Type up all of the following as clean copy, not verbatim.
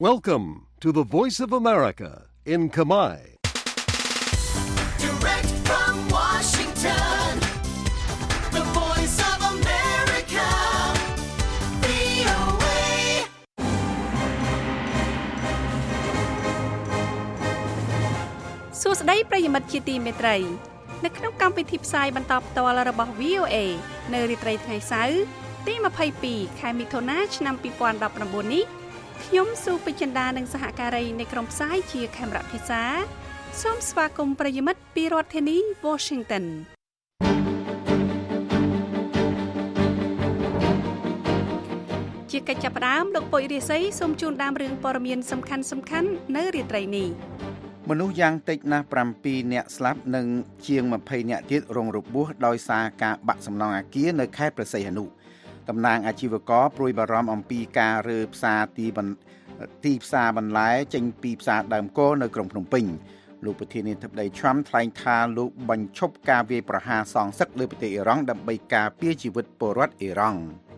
Welcome to the Voice of America in Khmer. Direct from Washington, the Voice of America, VOA. សួស្តីប្រិយមិត្តជាទីមេត្រីនៅក្នុងកម្មវិធីផ្សាយបន្តផ្ទាល់របស់ VOA នៅរាត្រីថ្ងៃសៅរ៍ទី22ខែមិថុនាឆ្នាំ2019នេះខ្ញុំស៊ូពេជ្រចិន្តានិងសហការីនៃក្រុមផ្សាយជាខេមរៈភិសាសូមស្វាគមន៍ប្រិយមិត្តពីរដ្ឋធានី Washington ជាកិច្ចចាប់ផ្ដើមលោកពុយរិស័យសូមជូនដើមរឿងព័ត៌មានសំខាន់ៗនៅរាត្រីនេះមនុស្សយ៉ាងតិចណាស់7នាក់ស្លាប់និងជាង20នាក់ទៀតរងរបួសដោយសារការបាក់សំណង់អគារនៅខេត្តព្រះសីហនុតំណាងអាជីវករព្រួយបារម្ភអំពីការរើផ្សារទីផ្សារបន្លែចេញពីផ្សារដើមគោនៅក្រុងភ្នំពេញលោកប្រធានាធិបតី Trump ថ្លែងថាលោកបញ្ឈប់ការវាយប្រហារសងសឹកលើប្រទេសអ៊ីរ៉ង់ដើម្បីការពារជីវិតពលរដ្ឋអ៊ីរ៉ង់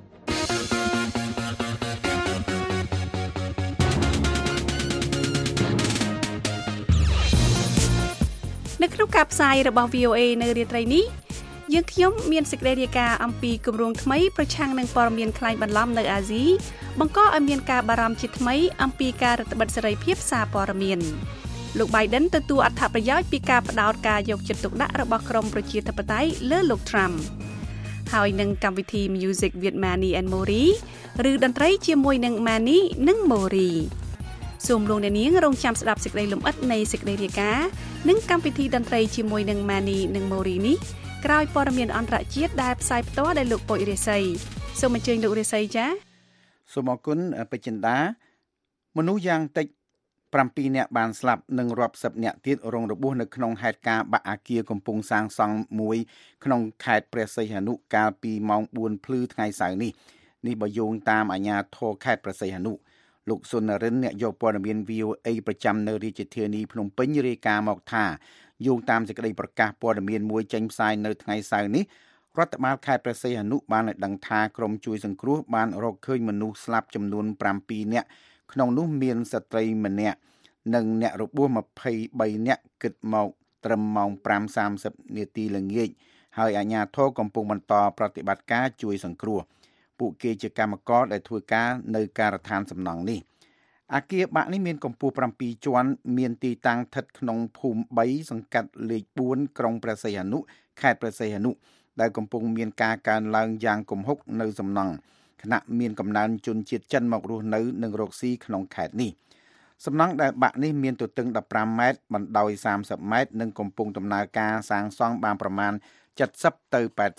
នៅក្នុងការផ្សាយរបស់ VOA នៅរាត្រីនេះយើងខ្ញុំមានសេចក្តីរាយការណ៍អំពីគម្រោងថ្មីប្រឆាំងនឹងព័ត៌មានក្លែងបន្លំនៅអាស៊ីបង្កឲ្យមានការបារម្ភជាថ្មីអំពីការរឹតបន្តឹងសេរីភាពសារព័ត៌មានលោក Biden ទទួលអត្ថប្រយោជន៍ពីការផ្ដោតការយកចិត្តទុកដាក់របស់ក្រមប្រជាធិបតេយ្យលើលោក Trump ហើយនឹងកម្មវិធី Music with Manny and Mori ឬតន្ត្រីជាមួយនឹង Manny និង Mori សូមលោកអ្នកនាងរងចាំស្ដាប់សេចក្តីលម្អិតនៃសេចក្តីរាយការណ៍និងកម្មវិធីតន្ត្រីជាមួយនឹង Manny និង Mori នេះក្រោយព័ត៌មានអន្តរជាតិដែលផ្សាយផ្ទាល់ដោយលោកពុយរិស័យសូមអញ្ជើញលោករិស័យចា៎សូមអរគុណពេជ្រចិន្តាមនុស្សយ៉ាងតិច7នាក់បានស្លាប់និងរាប់សិបនាក់ទៀតរងរបួសនៅក្នុងហេតុការណ៍បាក់អគារកំពុងសាងសង់មួយក្នុងខេត្តព្រះសីហនុកាលពីម៉ោង4ភ្លឺថ្ងៃសៅរ៍នេះបើយោងតាមអាជ្ញាធរខេត្តព្រះសីហនុលោកសុននរិនអ្នកយកព័ត៌មាន VOA ប្រចាំនៅរាជធានីភ្នំពេញរាយការណ៍មកថាយោងតាមសេចក្តីប្រកាសព័ត៌មានមួយចេញផ្សាយនៅថ្ងៃសៅរ៍នេះរដ្ឋបាលខេត្តព្រះសីហនុបានឲ្យដឹងថាក្រុមជួយសង្គ្រោះបានរកឃើញមនុស្សស្លាប់ចំនួន7នាក់ក្នុងនោះមានស្ត្រីម្នាក់និងអ្នករបួស23នាក់គិតមកត្រឹមម៉ោង 5:30 នាទីល្ងាចហើយអាជ្ញាធរកំពុងបន្តប្រតិបត្តិការជួយសង្គ្រោះពួកគេជាកម្មករដែលធ្វើការនៅការដ្ឋានសំណង់នេះអគារបាក់នេះមានកម្ពស់7ជាន់មានទីតាំងស្ថិតក្នុងភូមិ3សង្កាត់លេខ4ក្រុងព្រះសីហនុខេត្តព្រះសីហនុដែលកំពុងមានការកើនឡើងយ៉ាងគំហុកនៅសំណង់ខណៈមានកំណើនជនជាតិចិនមករស់នៅនិងរកស៊ីក្នុងខេត្តនេះសំណង់ដែលបាក់នេះមានទទឹង15ម៉ែត្របណ្ដោយ30ម៉ែត្រនិងកំពុងដំណើរការសាងសង់បានប្រមាណ70ទៅ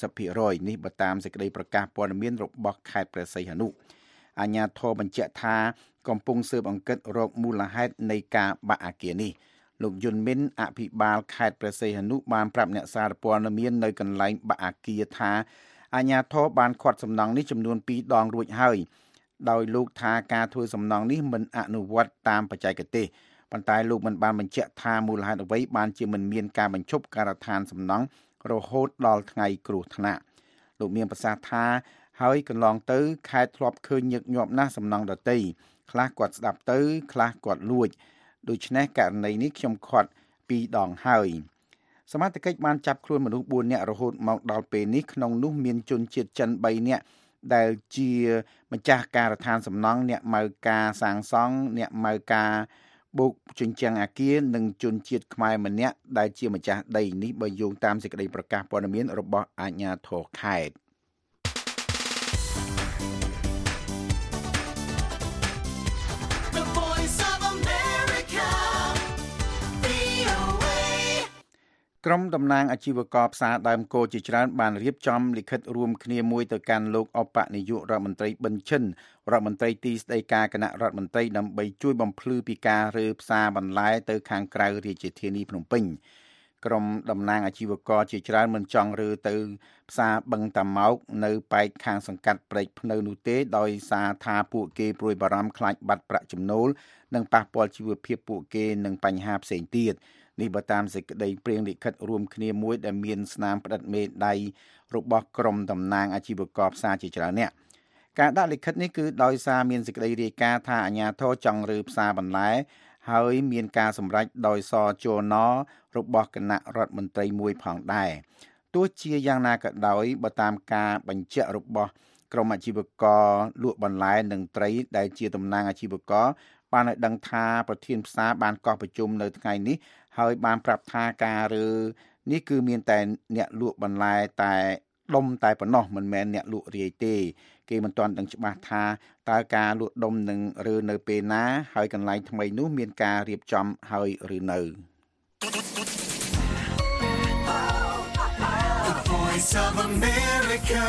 80% នេះបើតាមសេចក្តីប្រកាសព័ត៌មានរបស់ខេត្តព្រះសីហនុអាជ្ញាធរបញ្ជាក់ថាកំពុងស៊ើបអង្កេតរកមូលហេតុនៃការបាក់អគារនេះលោកយុនមីនអភិបាលខេត្តព្រះសីហនុបានប្រាប់អ្នកសារព័ត៌មាននៅកន្លែងបាក់អគារថាអាជ្ញាធរបានឃាត់សំណង់នេះចំនួន2ដងរួចហើយដោយលោកថាការធ្វើសំណង់នេះមិនអនុវត្តតាមបច្ចេកទេសប៉ុន្តែលោកមិនបានបញ្ជាក់ថាមូលហេតុអ្វីបានជាមិនមានការបញ្ឈប់ការដ្ឋានសំណង់រហូតដល់ថ្ងៃគ្រោះថ្នាក់លោកមានប្រសាសន៍ថាហើយកន្លងទៅខេត្តធ្លាប់ឃើញញឹកញាប់ណាស់សំណង់ដទៃខ្លះគាត់ស្ដាប់ទៅខ្លះគាត់លួចដូច្នេះករណីនេះខ្ញុំឃាត់2ដងហើយសមត្ថកិច្ចបានចាប់ខ្លួនមនុស្ស4នាក់រហូតមកដល់ពេលនេះក្នុងនោះមានជនជាតិចិន3នាក់ដែលជាម្ចាស់ការដ្ឋានសំណង់អ្នកម៉ៅការសាងសង់អ្នកម៉ៅការបូកជញ្ជាំងអគារនិងជនជាតិខ្មែរម្នាក់ដែលជាម្ចាស់ដីនេះបើយោងតាមសេចក្តីប្រកាសព័ត៌មានរបស់អាជ្ញាធរខេត្តក្រុមតំណាងអាជីវករផ្សារដើមគោជាច្រើនបានរៀបចំលិខិតរួមគ្នាមួយទៅកាន់លោកឧបនាយករដ្ឋមន្ត្រីប៊ិនឈិនរដ្ឋមន្ត្រីទីស្តីការគណៈរដ្ឋមន្ត្រីដើម្បីជួយបំភ្លឺពីការរើផ្សារបន្លែទៅខាងក្រៅរាជធានីភ្នំពេញក្រុមតំណាងអាជីវករជាច្រើនមិនចង់រើទៅផ្សារបឹងតាម៉ោកនៅប៉ែកខាងសង្កាត់ព្រែកភ្នៅនោះទេដោយសារថាពួកគេព្រួយបារម្ភខ្លាចបាត់ប្រាក់ចំណូលនិងប៉ះពាល់ជីវភាពពួកគេនិងបញ្ហាផ្សេងទៀតនេះបើតាមសេចក្តីព្រាងលិខិតរួមគ្នាមួយដែលមានស្នាមផ្តិតមេដៃរបស់ក្រុមតំណាងអាជីវករផ្សារជាច្រើនអ្នកការដាក់លិខិតនេះគឺដោយសារមានសេចក្តីរាយការណ៍ថាអាជ្ញាធរចង់រើផ្សារបន្លែហើយមានការសម្រេចដោយសជនរបស់គណៈរដ្ឋមន្ត្រីមួយផងដែរទោះជាយ៉ាងណាក៏ដោយបើតាមការបញ្ជាក់របស់ក្រុមអាជីវករលក់បន្លែនិងត្រីដែលជាតំណាងអាជីវករបានឲ្យដឹងថាប្រធានផ្សារបានកោះប្រជុំនៅថ្ងៃនេះហើយបានប្រាប់ថាការរើនេះគឺមានតែអ្នកលក់បន្លែតែដុំតែប៉ុណ្ណោះមិនមែនអ្នកលក់រាយទេគេមិនទាន់ដឹងច្បាស់ថាតើការលក់ដុំនឹងរើនៅពេលណាហើយកន្លែងថ្មីនោះមានការរៀបចំហើយឬនៅ The Voice of America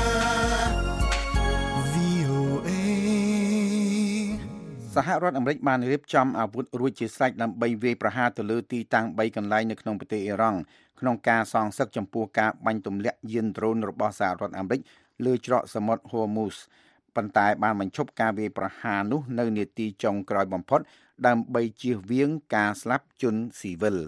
VOA សហរដ្ឋអាមេរិកបានរៀបចំអាវុធរួចជាស្រេចដើម្បីវាយប្រហារទៅលើទីតាំង3កន្លែងនៅក្នុងប្រទេសអ៊ីរ៉ង់ក្នុងការសងសឹកចំពោះការបាញ់ទម្លាក់យានដ្រូនរបស់សហរដ្ឋអាមេរិកលើច្រកសមុទ្រ Hormuz ប៉ុន្តែបានបញ្ឈប់ការវាយប្រហារនោះនៅនាទីចុងក្រោយបំផុតដើម្បីជៀសវាងការស្លាប់ជនស៊ីវិល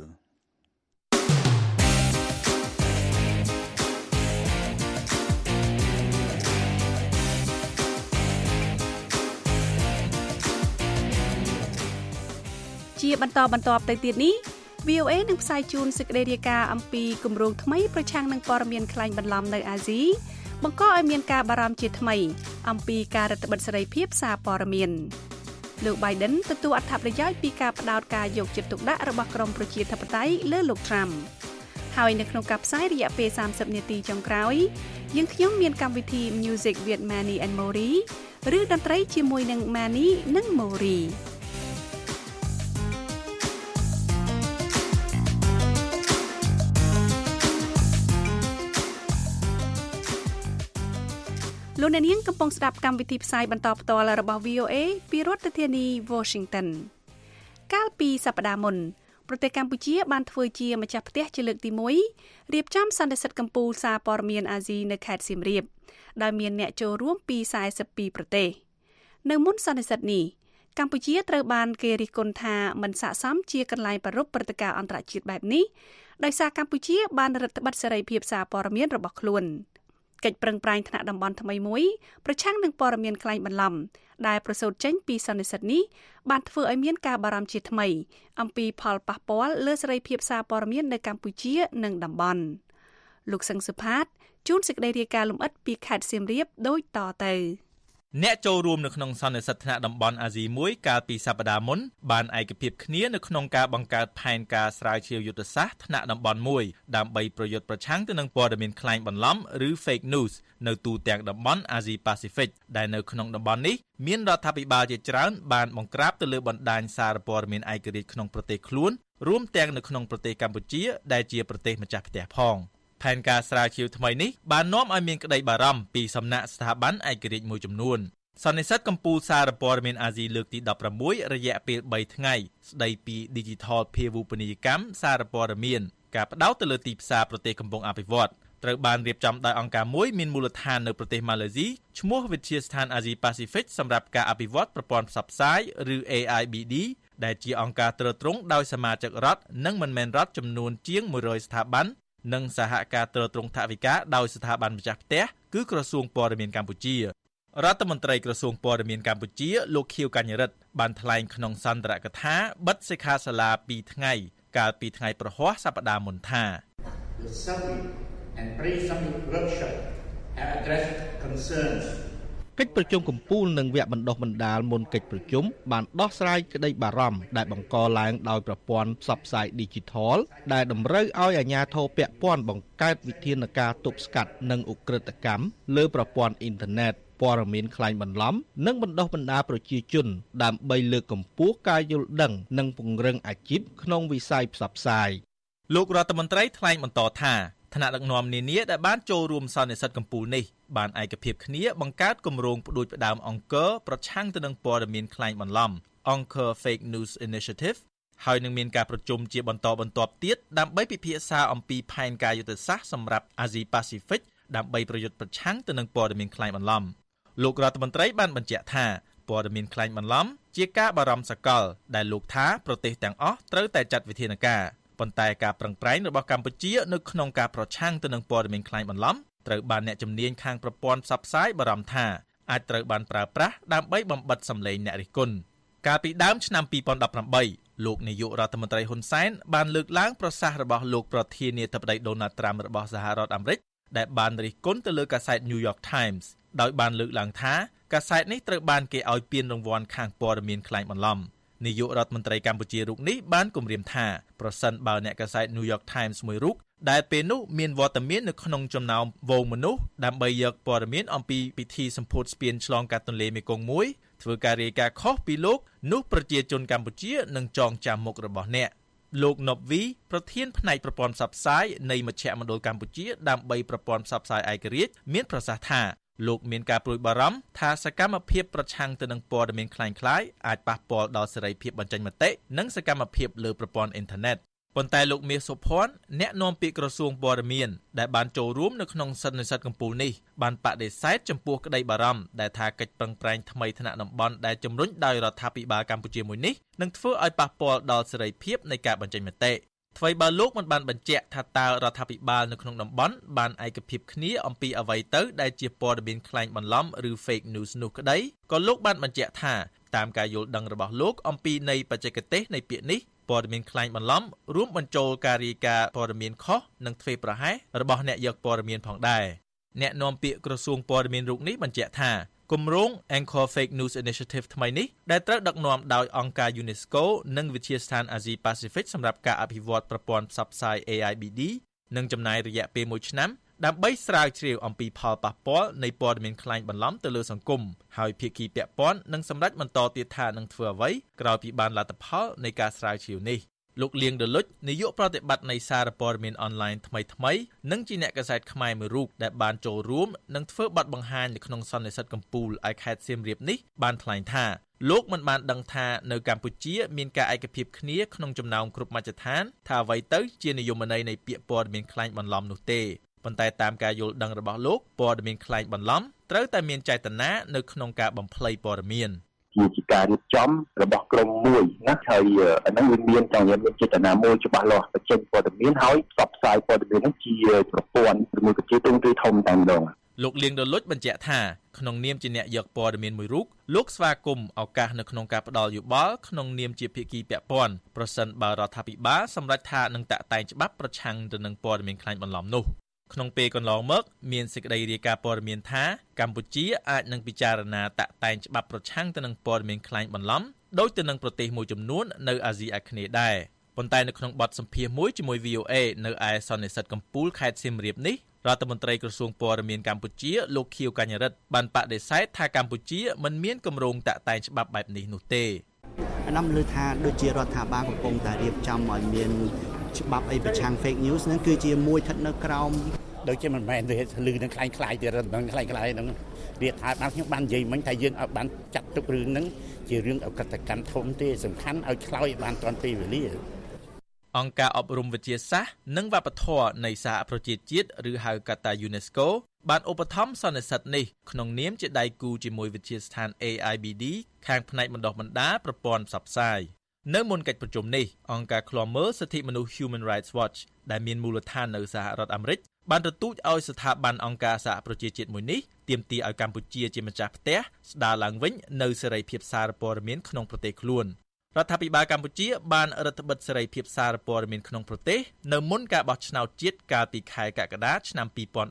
ជាបន្តទៅទៀតនេះ VOA នឹងផ្សាយជូនសេចក្តីរាយការណ៍អំពីគម្រោងថ្មីប្រឆាំងនឹងព័ត៌មានក្លែងបន្លំនៅអាស៊ីបង្កឲ្យមានការបារម្ភជាថ្មីអំពីការរឹតបន្តឹងសេរីភាពសារព័ត៌មានលោក Biden ទទួលអត្ថប្រយោជន៍ពីការផ្ដោតការយកចិត្តទុកដាក់របស់ក្រមប្រជាធិបតេយ្យលើលោក Trump ហើយនៅក្នុងការផ្សាយរយៈពេល30នាទីចុងក្រោយយើងខ្ញុំមានកម្មវិធី Music with Manny and Mori ឬតន្ត្រីជាមួយនឹង Manny និង Moriលោកអ្នកនាងកំពុងស្ដាប់កម្មវិធីផ្សាយបន្តផ្ទាល់របស់ VOA ពីរដ្ឋធានី Washington កាលពីសប្តាហ៍មុនប្រទេសកម្ពុជាបានធ្វើជាម្ចាស់ផ្ទះជាលើកទី1រៀបចំសន្និសីទកំពូលសារព័ត៌មានអាស៊ីនៅខេត្តសៀមរាបដែលមានអ្នកចូលរួមពី42ប្រទេសនៅមុនសន្និសីទនេះកម្ពុជាត្រូវបានគេរិះគន់ថាមិនស័ក្តិសមជាកន្លែងប្រារព្ធព្រឹត្តិការណ៍អន្តរជាតិបែបនេះដោយសារកម្ពុជាបានរឹតបន្តឹងសេរីភាពសារព័ត៌មានរបស់ខ្លួនកិច្ចប្រឹងប្រែងថ្នាក់តំបន់ថ្មីមួយប្រឆាំងនឹងព័ត៌មានក្លែងបន្លំដែលប្រសូតចេញពីសន្និសីទនេះបានធ្វើឲ្យមានការបារម្ភជាថ្មីអំពីផលប៉ះពាល់លើសេរីភាពសារព័ត៌មាននៅកម្ពុជានិងតំបន់លោកសឹងសុផាតជួនសេចក្តីរាយការណ៍លម្អិតពីខេត្តសៀមរាបដូចតទៅអ្នកចូលរួមនៅក្នុងសន្និសីទថ្នាក់តំបន់អាស៊ីមួយកាលពីសប្តាហ៍មុនបានឯកភាពគ្នានៅក្នុងការបង្កើតផែនការស្រាវជ្រាវយុទ្ធសាស្ត្រថ្នាក់តំបន់មួយដើម្បីប្រយុទ្ធប្រឆាំងទៅនឹងព័ត៌មានក្លែងបន្លំឬ fake news នៅទូទាំងតំបន់អាស៊ីប៉ាស៊ីហ្វិកដែលនៅក្នុងតំបន់នេះមានរដ្ឋាភិបាលជាច្រើនបានបង្ក្រាបទៅលើបណ្ដាញសារព័ត៌មានឯករាជ្យក្នុងប្រទេសខ្លួនរួមទាំងនៅក្នុងប្រទេសកម្ពុជាដែលជាប្រទេសម្ចាស់ផ្ទះផងផែនការស្រាវជ្រាវថ្មីនេះបាននាំឲ្យមានក្តីបារម្ភពីសំណាក់ស្ថាប័នឯករាជ្យមួយចំនួនសន្និសីទកំពូលសារព័ត៌មានអាស៊ីលើកទី16រយៈពេល3ថ្ងៃស្ដីពី Digital ភាវូបនីយកម្មសារព័ត៌មានការផ្ដោតទៅលើទីផ្សារប្រទេសកំពុងអភិវឌ្ឍត្រូវបានរៀបចំដោយអង្គការមួយមានមូលដ្ឋាននៅប្រទេសម៉ាឡេស៊ីឈ្មោះវិទ្យាស្ថានអាស៊ីប៉ាស៊ីហ្វិកសម្រាប់ការអភិវឌ្ឍប្រព័ន្ធផ្សព្វផ្សាយឬ AIBD ដែលជាអង្គការទ្រទ្រង់ដោយសមាជិករដ្ឋនិងមិនមែនរដ្ឋចំនួនជាង100ស្ថាប័ននិងសហការទ្រទ្រង់ថវិកាដោយស្ថាប័នម្ចាស់ផ្ទះគឺក្រសួងព័ត៌មានកម្ពុជារដ្ឋមន្ត្រីក្រសួងព័ត៌មានកម្ពុជាលោកខៀវកញ្ញរិទ្ធបានថ្លែងក្នុងសន្ទរកថាបិទសិក្ខាសាលា2ថ្ងៃកាលពីថ្ងៃប្រហ័សសប្តាហ៍មុនថា The summit and pre-summit workshop have addressed concerns កិច្ចប្រជុំកំពូលនិងវគ្គបណ្ដុះបណ្ដាលមុនកិច្ចប្រជុំបានដោះស្រាយក្តីបារម្ភដែលបង្កឡើងដោយប្រព័ន្ធផ្សព្វផ្សាយ Digital ដែលតម្រូវឲ្យអាជ្ញាធរពាក់ព័ន្ធបង្កើតវិធានការទប់ស្កាត់និងឧក្រិដ្ឋកម្មលើប្រព័ន្ធអ៊ីនធឺណិតព័ត៌មានក្លែងបន្លំនិងបណ្ដុះបណ្ដាលប្រជាជនដើម្បីលើកកម្ពស់ការយល់ដឹងនិងពង្រឹងអាជីពក្នុងវិស័យផ្សព្វផ្សាយលោករដ្ឋមន្ត្រីថ្លែងបន្តថាថ្នាក់ដឹកនាំនានាដែលបានចូលរួមសន្និសីទកំពូលនេះបានឯកភាពគ្នាបង្កើតគម្រោងផ្ដួចផ្ដើមអង្គើប្រឆាំងទៅនឹងព័ត៌មានក្លែងបន្លំអង្គើ Fake News Initiative ហើយនឹងមានការប្រជុំជាបន្តបន្ទាប់ទៀតដើម្បីពិភាក្សាអំពីផែនការយុទ្ធសាស្ត្រសម្រាប់អាស៊ីប៉ាស៊ីហ្វិកដើម្បីប្រយុទ្ធប្រឆាំងទៅនឹងព័ត៌មានក្លែងបន្លំលោករដ្ឋមន្ត្រីបានបញ្ជាក់ថាព័ត៌មានក្លែងបន្លំជាការបារម្ភសកលដែលលោកថាប្រទេសទាំងអស់ត្រូវតែចាត់វិធានការប៉ុន្តែការប្រឹងប្រែងរបស់កម្ពុជានៅក្នុងការប្រឆាំងទៅនឹងព័ត៌មានក្លែងបន្លំត្រូវបានអ្នកជំនាញខាងប្រព័ន្ធផ្សព្វផ្សាយបារម្ភថាអាចត្រូវបានប្រើប្រាស់ដើម្បីបំបិទសម្លេងអ្នករិះគន់កាលពីដើមឆ្នាំ2018លោកនាយករដ្ឋមន្ត្រីហ៊ុនសែនបានលើកឡើងប្រសាសន៍របស់លោកប្រធានាធិបតីដូណាល់ត្រាំរបស់សហរដ្ឋអាមេរិកដែលបានរិះគន់ទៅលើកាសែត New York Times ដោយបានលើកឡើងថាកាសែតនេះត្រូវបានគេឲ្យពានរង្វាន់ខាងព័ត៌មានក្លែងបន្លំនាយករដ្ឋមន្ត្រីកម្ពុជារូបនេះបានគម្រាមថាប្រសិនបើអ្នកកាសែត New York Times មួយរូបដែលពេលនោះមានវត្តមាននៅក្នុងចំណោមវងមនុស្សដើម្បីយកព័ត៌មានអំពីពិធីសម្ពោធស្ពានឆ្លងកាត់ទន្លេមេគង្គមួយធ្វើការរាយការណ៍ខុសពីលោកនោះប្រជាជនកម្ពុជានឹងចងចាំមុខរបស់អ្នកលោកណប់វីប្រធានផ្នែកប្រព័ន្ធផ្សព្វផ្សាយនៃមជ្ឈមណ្ឌលកម្ពុជាដើម្បីប្រព័ន្ធផ្សព្វផ្សាយឯករាជ្យមានប្រសាសន៍ថាលោកមានការព្រួយបារម្ភថាសកម្មភាពប្រឆាំងទៅនឹងព័ត៌មានคล้ายៗអាចប៉ះពាល់ដល់សេរីភាពបញ្ចេញមតិនិងសកម្មភាពលើប្រព័ន្ធអ៊ីនធឺណិតប៉ុន្តែលោកមាសសុភ័ណ្ឌអ្នកនាំពាក្យក្រសួងព័ត៌មានដែលបានចូលរួមនៅក្នុងសន្និសីទកំពូលនេះបានបដិសេធចំពោះក្តីបារម្ភដែលថាកិច្ចប្រឹងប្រែងថ្មីថ្នាក់តំបន់ដែលជំរុញដោយរដ្ឋាភិបាលកម្ពុជាមួយនេះនឹងធ្វើឲ្យប៉ះពាល់ដល់សេរីភាពនៃការបញ្ចេញមតិថ្មីបើលោកមិនបានបញ្ជាក់ថាតើរដ្ឋាភិបាលនៅក្នុងតំបន់បានឯកភាពគ្នាអំពីអ្វីទៅដែលជាព័ត៌មានក្លែងបន្លំឬ fake news នោះក្តីក៏លោកបានបញ្ជាក់ថាតាមការយល់ដឹងរបស់លោកអំពីនៃបច្ចេកទេសនៃពាក្យនេះព័ត៌មានក្លែងបន្លំរួមបញ្ចូលការរាយការណ៍ព័ត៌មានខុសនិងធ្វេសប្រហែសរបស់អ្នកយកព័ត៌មានផងដែរអ្នកនាំពាក្យក្រសួងព័ត៌មានរូបនេះបញ្ជាក់ថាគម្រោង Anchor Fake News Initiative ថ្មីនេះដែលត្រូវដឹកនាំដោយអង្គការ UNESCO និងវិទ្យាស្ថានអាស៊ីប៉ាស៊ីហ្វិកសម្រាប់ការអភិវឌ្ឍប្រព័ន្ធផ្សព្វផ្សាយ AIBD នឹងចំណាយរយៈពេល1ឆ្នាំដើម្បីស្រាវជ្រាវអំពីផលប៉ះពាល់នៃព័ត៌មានក្លែងបន្លំទៅលើសង្គមហើយភាគីពាក់ព័ន្ធនឹងសម្រេចបន្តទៀតថានឹងធ្វើអ្វីក្រោយពីបានលទ្ធផលនៃការស្រាវជ្រាវនេះលោកលៀងដលុចនាយកប្រតិបត្តិនៃសារព័ត៌មានអនឡាញថ្មីនិងជាអ្នកកាសែតខ្មែរមួយរូបដែលបានចូលរួមនិងធ្វើបទបង្ហាញនៅក្នុងសន្និសីទកំពូលឯខេត្តសៀមរាបនេះបានថ្លែងថាលោកមិនបានដឹងថានៅកម្ពុជាមានការឯកភាពគ្នាក្នុងចំណោមគ្រប់មជ្ឈដ្ឋានថាអ្វីទៅជានិយមន័យនៃពាក្យព័ត៌មានក្លែងបន្លំនោះទេប៉ុន្តែតាមការយល់ដឹងរបស់លោកព័ត៌មានក្លែងបន្លំត្រូវតែមានចេតនានៅក្នុងការបំភ្លៃព័ត៌មានជាការរៀបចំរបស់ក្រុមមួយណាហើយអាហ្នឹងវាមានចេតនាមួយច្បាស់លាស់បញ្ចេញព័ត៌មានហើយផ្សព្វផ្សាយព័ត៌មានហ្នឹងជាប្រព័ន្ធមួយប្រជាទូទៅធំតែម្ដងលោកលៀងដលុចបញ្ជាក់ថាក្នុងនាមជាអ្នកយកព័ត៌មានមួយរូបលោកស្វាគមន៍ឱកាសនៅក្នុងការផ្ដល់យោបល់ក្នុងនាមជាភាគីពាក់ព័ន្ធប្រសិនបើរដ្ឋាភិបាលសម្រេចថានឹងតាក់តែងច្បាប់ប្រឆាំងទៅនឹងព័ត៌មានក្លែងបន្លំនោះក្នុងពេលកន្លងមកមានសេចក្តីរាយការណ៍ព័ត៌មានថាកម្ពុជាអាចនឹងពិចារណាតាក់តែងច្បាប់ប្រឆាំងទៅនឹងព័ត៌មានក្លែងបន្លំដោយទៅនឹងប្រទេសមួយចំនួននៅអាស៊ីអាគ្នេយ៍ដែរប៉ុន្តែនៅក្នុងបទសម្ភាសន៍មួយជាមួយ VOA នៅឯសន្និសីទកំពូលខេត្តសៀមរាបនេះរដ្ឋមន្ត្រីក្រសួងព័ត៌មានកម្ពុជាលោកខៀវកញ្ញរិទ្ធបានបដិសេធថាកម្ពុជាមិនមានគម្រោងតាក់តែងច្បាប់បែបនេះនោះទេអាដាមលើថាដូចជារដ្ឋាភិបាលកំពុងតែរៀបចំឲ្យមានច្បាប់អីប្រឆាំង fake news ហ្នឹងគឺជាស្ថិតនៅក្រោមដូចជាមិនមែនទេលឺនឹងខ្លាំងៗទៀតហ្នឹងខ្លាំងៗហ្នឹងវាថាបានខ្ញុំបាននិយាយមិញថាយើងឲ្យបានចាត់ទុករឿងហ្នឹងជារឿងអកតកម្មធំទេសំខាន់ឲ្យឆ្លើយបានទាន់ពេលវេលាអង្គការអប់រំវិទ្យាសាស្ត្រនិងវប្បធម៌នៃសហប្រជាជាតិឬហៅកាត់ថា UNESCO បានឧបត្ថម្ភសន្និសីទនេះក្នុងនាមជាដៃគូជាមួយវិទ្យាស្ថាន AIBD ខាងផ្នែកបណ្ដុះបណ្ដាលប្រព័ន្ធផ្សព្វផ្សាយនៅមុនកិច្ចប្រជុំនេះអង្គការឃ្លាំមើលសិទ្ធិមនុស្ស Human Rights Watch ដែលមានមូលដ្ឋាននៅសហរដ្ឋអាមេរិកបានទទូចឲ្យស្ថាប័នអង្គការសហប្រជាជាតិមួយនេះទាមទារឲ្យកម្ពុជាជាម្ចាស់ផ្ទះស្ដារឡើងវិញនូវសេរីភាពសារព័ត៌មានក្នុងប្រទេសខ្លួនរដ្ឋាភិបាលកម្ពុជាបានរដ្ឋបិទសេរីភាពសារព័ត៌មានក្នុងប្រទេសនៅមុនការបោះឆ្នោតជាតិកាលពីខែកក្កដាឆ្នាំ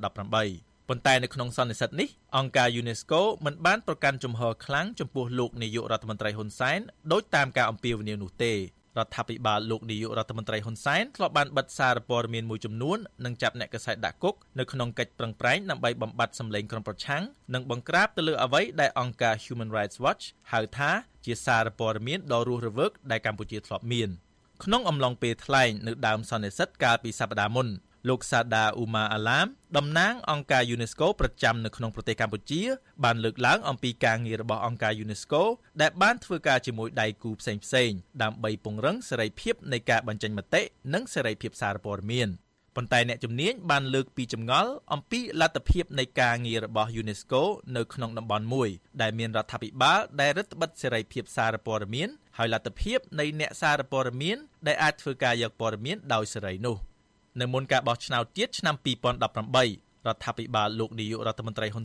2018ប៉ុន្តែនៅក្នុងសន្និសីទនេះអង្គការ UNESCO មិនបានប្រកាន់ជំហរខ្លាំងចំពោះលោកនាយករដ្ឋមន្ត្រីហ៊ុនសែនដោយតាមការអំពាវនាវនោះទេរដ្ឋាភិបាលលោកនាយករដ្ឋមន្ត្រីហ៊ុនសែនធ្លាប់បានបិទសារព័ត៌មានមួយចំនួននិងចាប់អ្នកកាសែតដាក់គុកនៅក្នុងកិច្ចប្រឹងប្រែងដើម្បីបំបត្តិសម្លេងក្រុមប្រឆាំងនិងបង្ក្រាបទៅលើអ្វីដែលអង្គការ Human Rights Watch ហៅថាជាសារព័ត៌មានដ៏រស់រវើកដែលកម្ពុជាធ្លាប់មានក្នុងអំឡុងពេលថ្លែងនៅដើមសន្និសីទកាលពីសប្តាហ៍មុនលោកសាដាអ៊ូម៉ាអាឡាមតំណាងអង្គការ UNESCO ប្រចាំនៅក្នុងប្រទេសកម្ពុជាបានលើកឡើងអំពីការងាររបស់អង្គការ UNESCO ដែលបានធ្វើការជាមួយដៃគូផ្សេងៗដើម្បីពង្រឹងសេរីភាពនៃការបញ្ចេញមតិនិងសេរីភាពសារព័ត៌មានប៉ុន្តែអ្នកជំនាញបានលើកពីចម្ងល់អំពីលទ្ធភាពនៃការងាររបស់ UNESCO នៅក្នុងតំបន់មួយដែលមានរដ្ឋាភិបាលដែលរឹតបន្តឹងសេរីភាពសារព័ត៌មានហើយលទ្ធភាពនៃអ្នកសារព័ត៌មានដែលអាចធ្វើការយកព័ត៌មានដោយសេរីនោះនៅមុនការបោះឆ្នោតជាតិឆ្នាំ2018រដ្ឋាភិបាលលោកនាយករដ្ឋមន្ត្រីហ៊ុនសែន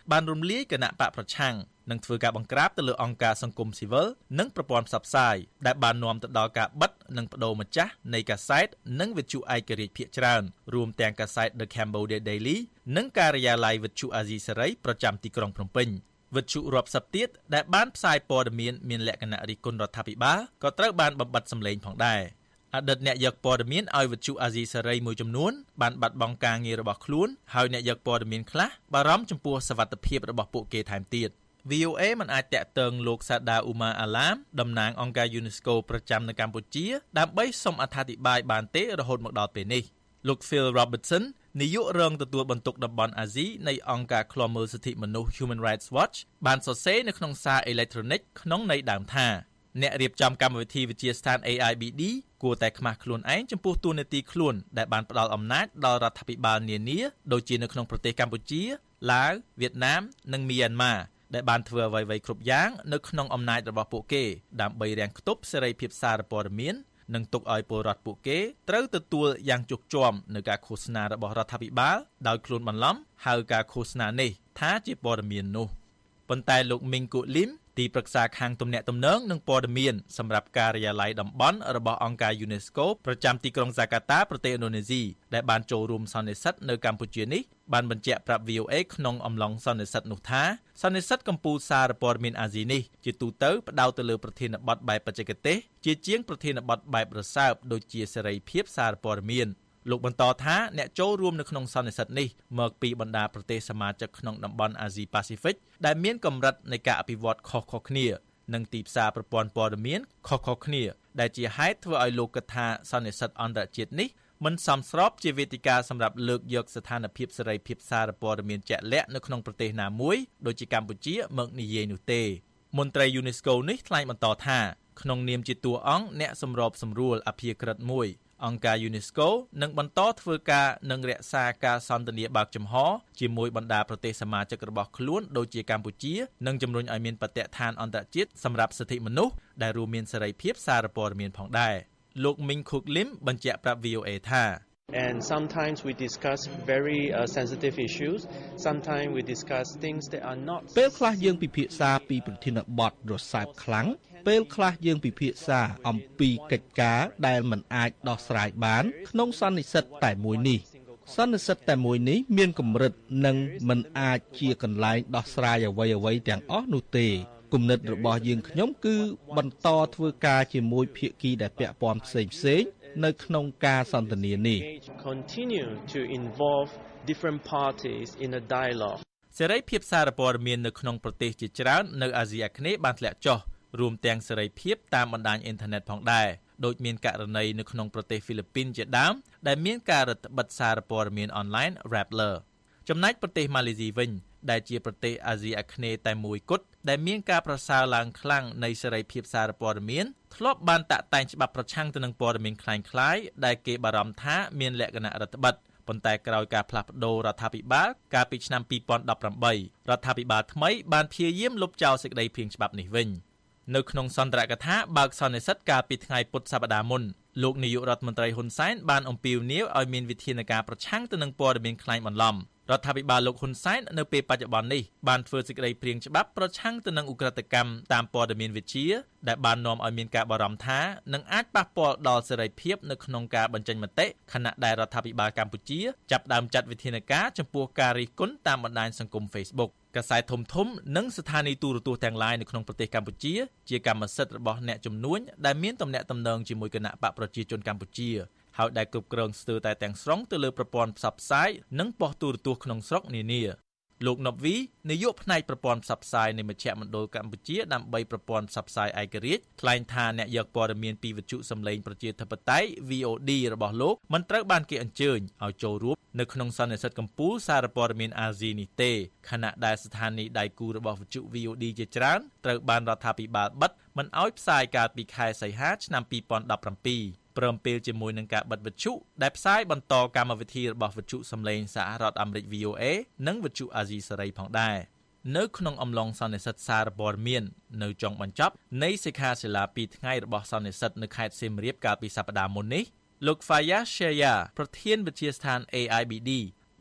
បានរំលាយគណៈបកប្រឆាំងនិងធ្វើការបង្ក្រាបទៅលើអង្គការសង្គមស៊ីវិលនិងប្រព័ន្ធផ្សព្វផ្សាយដែលបាននាំទៅដល់ការបិទនិងប្តូរម្ចាស់នៃកាសែតនិងវិទ្យុឯករាជ្យភាគច្រើនរួមទាំងកាសែត The Cambodia Daily និងការិយាល័យវិទ្យុអាស៊ីសេរីប្រចាំទីក្រុងភ្នំពេញវិទ្យុរាប់សិបទៀតដែលបានផ្សាយព័ត៌មានលក្ខណៈរិះគន់រដ្ឋាភិបាលក៏ត្រូវបានបំបិទសម្លេងផងដែរអតីតអ្នកយកព័ត៌មានឲ្យវិទ្យុអាស៊ីសេរីមួយចំនួនបានបាត់បង់ការងាររបស់ខ្លួនហើយអ្នកយកព័ត៌មានខ្លះបារម្ភចំពោះសុវត្ថិភាពរបស់ពួកគេថែមទៀត VOA មិនអាចតាក់ទងលោកសាដាអ៊ូម៉ាអាឡាមតំណាងអង្គការ UNESCO ប្រចាំនៅកម្ពុជាដើម្បីសូមអត្ថាធិប្បាយបានទេរហូតមកដល់ពេលនេះលោក Phil Robertson នាយករងទទួលបន្ទុកតំបន់អាស៊ីនៃអង្គការឃ្លាំមើលសិទ្ធិមនុស្ស Human Rights Watch បានសរសេរនៅក្នុងសារអេឡិចត្រូនិកក្នុងន័យដើមថាអ្នករៀបចំកម្មវិធីវិទ្យាស្ថាន AIBD គួរតែខ្មាស់ខ្លួនឯងចំពោះតួនាទីខ្លួនដែលបានផ្ដល់អំណាចដល់រដ្ឋាភិបាលនានាដូចជានៅក្នុងប្រទេសកម្ពុជាឡាវវៀតណាមនិងមីយ៉ាន់ម៉ាដែលបានធ្វើអ្វីៗគ្រប់យ៉ាងនៅក្នុងអំណាចរបស់ពួកគេដើម្បីរាំងខ្ទប់សេរីភាពសារព័ត៌មាននិងទុកឲ្យពលរដ្ឋពួកគេត្រូវទទួលយ៉ាងជោគជាំនៅការឃោសនារបស់រដ្ឋាភិបាលដោយខ្លួនបន្លំហៅការឃោសនានេះថាជាព័ត៌មាននោះប៉ុន្តែលោកមីងគូលីមទីប្រឹក្សាខាងទំនាក់ទំនងនិងព័ត៌មានសម្រាប់ការិយាល័យតំបន់របស់អង្គការ UNESCO ប្រចាំទីក្រុងហ្សាកាតាប្រទេសឥណ្ឌូនេស៊ីដែលបានចូលរួមសន្និសីទនៅកម្ពុជានេះបានបញ្ជាក់ប្រាប់ VOA ក្នុងអំឡុងសន្និសីទនោះថាសន្និសីទកម្ពុជាសារព័ត៌មានអាស៊ីនេះជាទូទៅផ្ដោតទៅលើប្រធានបទបែបបច្ចេកទេសជាជាងប្រធានបទបែបរសើបដូចជាសេរីភាពសារព័ត៌មានលោកបន្តថាអ្នកចូលរួមនៅក្នុងសន្និសីទនេះមកពីបណ្ដាប្រទេសសមាជិកក្នុងតំបន់អាស៊ីប៉ាស៊ីហ្វិកដែលមានកម្រិតនៃការអភិវឌ្ឍខុសៗគ្នានិងទីផ្សារប្រព័ន្ធព័ត៌មានខុសៗគ្នាដែលជាហេតុធ្វើឲ្យលោកគិតថាសន្និសីទអន្តរជាតិនេះមិនសមស្របជាវេទិកាសម្រាប់លើកយកស្ថានភាពសេរីភាពសារព័ត៌មានជាក់លាក់នៅក្នុងប្រទេសណាមួយដូចជាកម្ពុជាមកនិយាយនោះទេមន្ត្រី UNESCO នេះថ្លែងបន្តថាក្នុងនាមជាតួអង្គអ្នកសម្របសម្រួលអភិក្រិតមួយអង្គការ UNESCO នឹងបន្តធ្វើការនិងរក្សាការសន្ទនាបើកចំហជាមួយបណ្ដាប្រទេសសមាជិករបស់ខ្លួនដូចជាកម្ពុជានិងជំរុញឲ្យមានបទដ្ឋានអន្តរជាតិសម្រាប់សិទ្ធិមនុស្សដែលរួមមានសេរីភាពសារព័ត៌មានផងដែរលោកមីងខូកលីមបញ្ជាក់ប្រាប់ VOA ថា And sometimes we discuss very sensitive issues. Sometimes we discuss things that are not. ពេលខ្លះយើងពិភាក្សាពីប្រធានបទរសើបខ្លាំងពេលខ្លះយើងពិភាក្សាអំពីកិច្ចការដែលមិនអាចដោះស្រាយបានក្នុងសន្និសីទតែមួយនេះសន្និសីទតែមួយនេះមានកម្រិតនិងមិនអាចជាកន្លែងដោះស្រាយអ្វីៗទាំងអស់នោះទេគំនិតរបស់យើងខ្ញុំគឺបន្តធ្វើការជាមួយភាគីដែលពាក់ព័ន្ធផ្សេងៗនៅក្នុងការសន្ទនានេះ Continue to involve different parties in a dialogue សេរីភាពសារព័ត៌មាននៅក្នុងប្រទេសជាច្រើននៅអាស៊ីអាគ្នេយ៍បានធ្លាក់ចុះរួមទាំងសេរីភាពតាមបណ្ដាញអ៊ីនធឺណិតផងដែរដោយមានករណីនៅក្នុងប្រទេសហ្វីលីពីនជាដើមដែលមានការរឹតបន្តឹងសារព័ត៌មានអនឡាញ Rappler ចំណែកប្រទេសម៉ាឡេស៊ីវិញដែលជាប្រទេសអាស៊ីអាគ្នេយ៍តែមួយគត់ដែលមានការប្រសើរឡើងខ្លាំងនៃសេរីភាពសារព័ត៌មានធ្លាប់បានតាក់តែងច្បាប់ប្រឆាំងទៅនឹងព័ត៌មានคล้ายៗដែលគេបារម្ភថាមានលក្ខណៈរដ្ឋបិទប៉ុន្តែក្រោយការផ្លាស់ប្តូររដ្ឋាភិបាលកាលពីឆ្នាំ2018រដ្ឋាភិបាលថ្មីបានព្យាយាមលុបចោលសេចក្តីព្រាងច្បាប់នេះវិញនៅក្នុងសន្ទរកថាបើកសន្និសីទកាលពីថ្ងៃពុធសប្តាហ៍មុនលោកនាយករដ្ឋមន្ត្រីហ៊ុនសែនបានអំពាវនាវឲ្យមានវិធានការប្រឆាំងទៅនឹងព័ត៌មានក្លែងបន្លំរដ្ឋាភិបាលលោកហ៊ុនសែននៅពេលបច្ចុប្បន្ននេះបានធ្វើសេចក្តីព្រាងច្បាប់ប្រឆាំងទៅនឹងឧក្រិដ្ឋកម្មតាមព័ត៌មានវិទ្យាដែលបាននាំឲ្យមានការបារម្ភថានឹងអាចប៉ះពាល់ដល់សេរីភាពនៅក្នុងការបញ្ចេញមតិខណៈដែលរដ្ឋាភិបាលកម្ពុជាចាប់ផ្ដើមចាត់វិធានការចំពោះការរិះគន់តាមបណ្ដាញសង្គម Facebook កាសែតធំៗនិងស្ថានីយទូរទស្សន៍ទាំងឡាយនៅក្នុងប្រទេសកម្ពុជាជាកម្មសិទ្ធិរបស់អ្នកជំនួញដែលមានទំនាក់ទំនងជាមួយគណៈបកប្រជាជនកម្ពុជាហើយដែលគ្រប់គ្រងស្ទើរតែទាំងស្រុងទៅលើប្រព័ន្ធផ្សព្វផ្សាយនិងប៉ុស្តិ៍ទូរទស្សន៍ក្នុងស្រុកនានាលោកណប់វីនាយកផ្នែកប្រព័ន្ធផ្សព្វផ្សាយនៃមជ្ឈមណ្ឌលកម្ពុជាដើម្បីប្រព័ន្ធផ្សព្វផ្សាយឯករាជ្យថ្លែងថាអ្នកយកព័ត៌មានពីវិទ្យុសំឡេងប្រជាធិបតេយ្យ VOD របស់លោកមិនត្រូវបានគេអញ្ជើញឲ្យចូលរួមនៅក្នុងសន្និសីទកម្ពុជាសារព័ត៌មានអាស៊ីនេះទេខណៈដែលស្ថានីយ៍ដៃគូរបស់វិទ្យុ VOD ជាច្រើនត្រូវបានរដ្ឋាភិបាលបិទមិនឲ្យផ្សាយកាលពីខែសីហាឆ្នាំ2017ព្រមពេលជាមួយនឹងការបិទវិទ្យុដែលផ្សាយបន្តកម្មវិធីរបស់វិទ្យុសំឡេងសហរដ្ឋអាមេរិក VOA និងវិទ្យុអាស៊ីសេរីផងដែរនៅក្នុងអំឡុងសន្និសីទសារព័ត៌មាននៅចុងបញ្ចប់នៃសិក្ខាសាលា2ថ្ងៃរបស់សន្និសីទនៅខេត្តសៀមរាបកាលពីសប្តាហ៍មុននេះលោក Fayaz Shaya ប្រធានវិទ្យាស្ថាន AIBD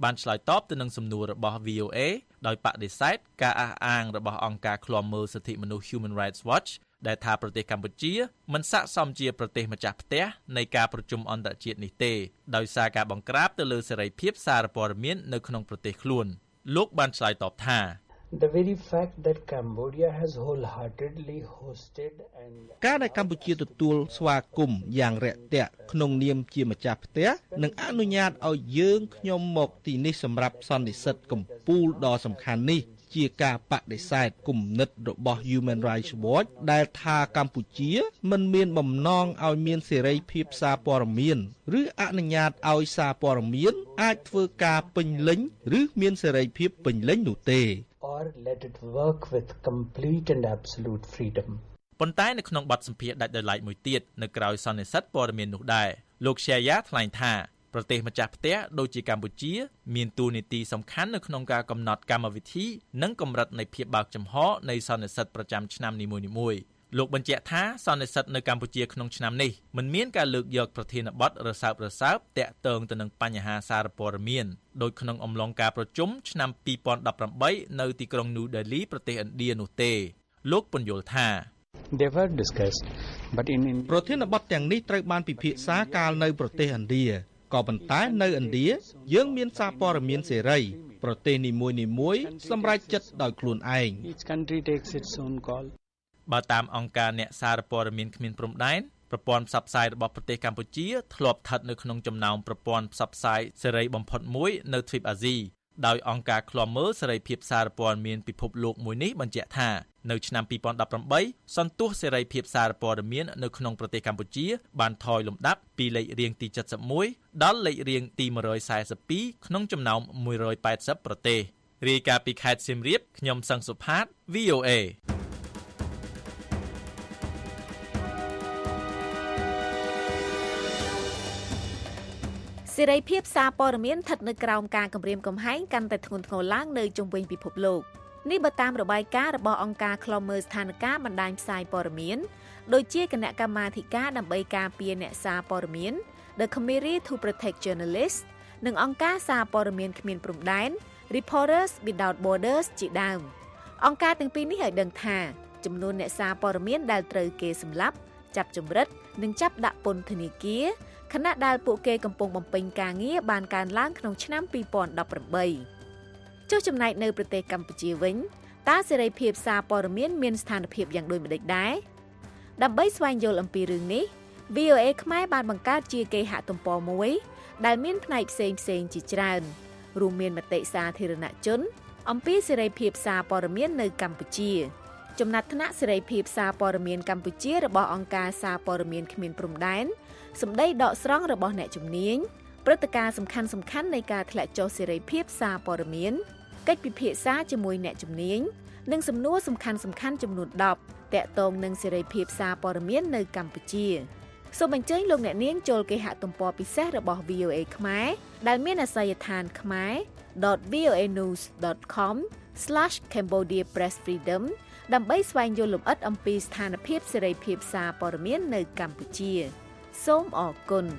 បានឆ្លើយតបទៅនឹងសំណួររបស់ VOA ដោយបដិសេធការអះអាងរបស់អង្គការឃ្លាំមើលសិទ្ធិមនុស្ស Human Rights Watch ដែលថាប្រទេសកម្ពុជាមិនស័ក្តិសមជាប្រទេសម្ចាស់ផ្ទះនៃការប្រជុំអន្តរជាតិនេះទេដោយសារការបង្ក្រាបទៅលើសេរីភាពសារព័ត៌មាននៅក្នុងប្រទេសខ្លួនលោកបានឆ្លើយតបថា The very fact that Cambodia has wholeheartedly hosted and ការដែលកម្ពុជាទទួលស្វាគមន៍យ៉ាងរាក់ទាក់ក្នុងនាមជាម្ចាស់ផ្ទះនិងអនុញ្ញាតឲ្យយើងខ្ញុំមកទីនេះសម្រាប់សន្និសីទកំពូលដ៏សំខាន់នេះជាការបដិសេធគំនិតរបស់ Human Rights Watch ដែលថាកម្ពុជាមិនមានបំណងឲ្យមានសេរីភាពសារព័ត៌មានឬអនុញ្ញាតឲ្យសារព័ត៌មានអាចធ្វើការពេញលេញឬមានសេរីភាពពេញលេញនោះទេ or let it work with complete and absolute freedom ប៉ុន្តែនៅក្នុងបទសម្ភាសន៍ដាច់ដោយឡែកមួយទៀតនៅក្រៅសន្និសីទព័ត៌មាននោះដែរលោក Shaya ថ្លែងថាប្រទេសម្ចាស់ផ្ទះដូចជាកម្ពុជាមានតួនាទីសំខាន់នៅក្នុងការកំណត់កម្មវិធីនិងកម្រិតនៃភាពបើកចំហនៃសន្និសីទប្រចាំឆ្នាំនីមួយៗលោកបញ្ជាក់ថាសន្និសីទនៅកម្ពុជាក្នុងឆ្នាំនេះមិនមានការលើកយកប្រធានបទរសើបតាក់ទងទៅនឹងបញ្ហាសារព័ត៌មានដោយក្នុងអំឡុងការប្រជុំឆ្នាំ2018នៅទីក្រុង New Delhi ប្រទេសឥណ្ឌានោះទេលោកពន្យល់ថា They were discussed but in ប្រធានបទទាំងនេះត្រូវបានពិភាក្សាកាលនៅប្រទេសឥណ្ឌាក៏ប៉ុន្តែនៅឥណ្ឌាយើងមានសារព័ត៌មានសេរីប្រទេសនីមួយៗសម្រេចចិត្តដោយខ្លួនឯង Each country takes its own call បើតាមអង្គការអ្នកសារព័ត៌មានគ្មានព្រំដែនប្រព័ន្ធផ្សព្វផ្សាយរបស់ប្រទេសកម្ពុជាធ្លាប់ស្ថិតនៅក្នុងចំណោមប្រព័ន្ធផ្សព្វផ្សាយសេរីបំផុតមួយនៅទ្វីបអាស៊ីដោយអង្គការឃ្លាំមើលសេរីភាពសារព័ត៌មានពិភពលោកមួយនេះបញ្ជាក់ថានៅឆ្នាំ2018សន្ទុះសេរីភាពសារព័ត៌មាននៅក្នុងប្រទេសកម្ពុជាបានថយលំដាប់ពីលេខរៀងទី71ដល់លេខរៀងទី142ក្នុងចំណោម180ប្រទេសរាយការណ៍ពីខេត្តសៀមរាបខ្ញុំសឹងសុផាត VOA សេរីភាពសារព័ត៌មានស្ថិតនៅក្រោមការគំរាមកំហែងកាន់តែធ្ងន់ធ្ងរឡើងនៅជុំវិញពិភពលោកនេះបើតាមរបាយការណ៍របស់អង្គការឃ្លាំមើលស្ថានភាពបណ្ដាញផ្សាយព័ត៌មានដូចជាគណៈកម្មាធិការដើម្បីការពារអ្នកសារព័ត៌មាន The Committee to Protect Journalists និងអង្គការសារព័ត៌មានគ្មានព្រំដែន Reporters Without Borders ជាដើមអង្គការទាំងពីរនេះឲ្យដឹងថាចំនួនអ្នកសារព័ត៌មានដែលត្រូវគេសម្លាប់ចាប់ចម្រិតនិងចាប់ដាក់ពន្ធនាគារខណៈដែលពួកគេកំពុងបំពេញការងារបានកើនឡើងក្នុងឆ្នាំ2018ចុះចំណែកនៅប្រទេសកម្ពុជាវិញតើសេរីភាពសារព័ត៌មានមានស្ថានភាពយ៉ាងដូចម្តេចដែរដើម្បីស្វែងយល់អំពីរឿងនេះ VOA ខ្មែរបានបង្កើតជាគេហទំព័រមួយដែលមានផ្នែកផ្សេងៗជាច្រើនរួមមានមតិសាធារណជនអំពីសេរីភាពសារព័ត៌មាននៅកម្ពុជាចំណាត់ថ្នាក់សេរីភាពសារព័ត៌មានកម្ពុជារបស់អង្គការសារព័ត៌មានគ្មានព្រំដែនសម្ដីដកស្រង់របស់អ្នកជំនាញព្រឹត្តិការណ៍សំខាន់ៗនៃការធ្លាក់ចុះសេរីភាពសារព័ត៌មានកិច្ចពិភាក្សាជាមួយអ្នកជំនាញនិងសំណួរសំខាន់ៗចំនួន10តាក់ទងនឹងសេរីភាពសារព័ត៌មាននៅកម្ពុជាសូមអញ្ជើញលោកអ្នកនាងចូលគេហទំព័រពិសេសរបស់ VOA ខ្មែរដែលមានអាសយដ្ឋានkhmer.voanews.com/cambodiapressfreedom ដើម្បីស្វែងយល់លម្អិតអំពីស្ថានភាពសេរីភាពសារព័ត៌មាននៅកម្ពុជាសូមអរគុណ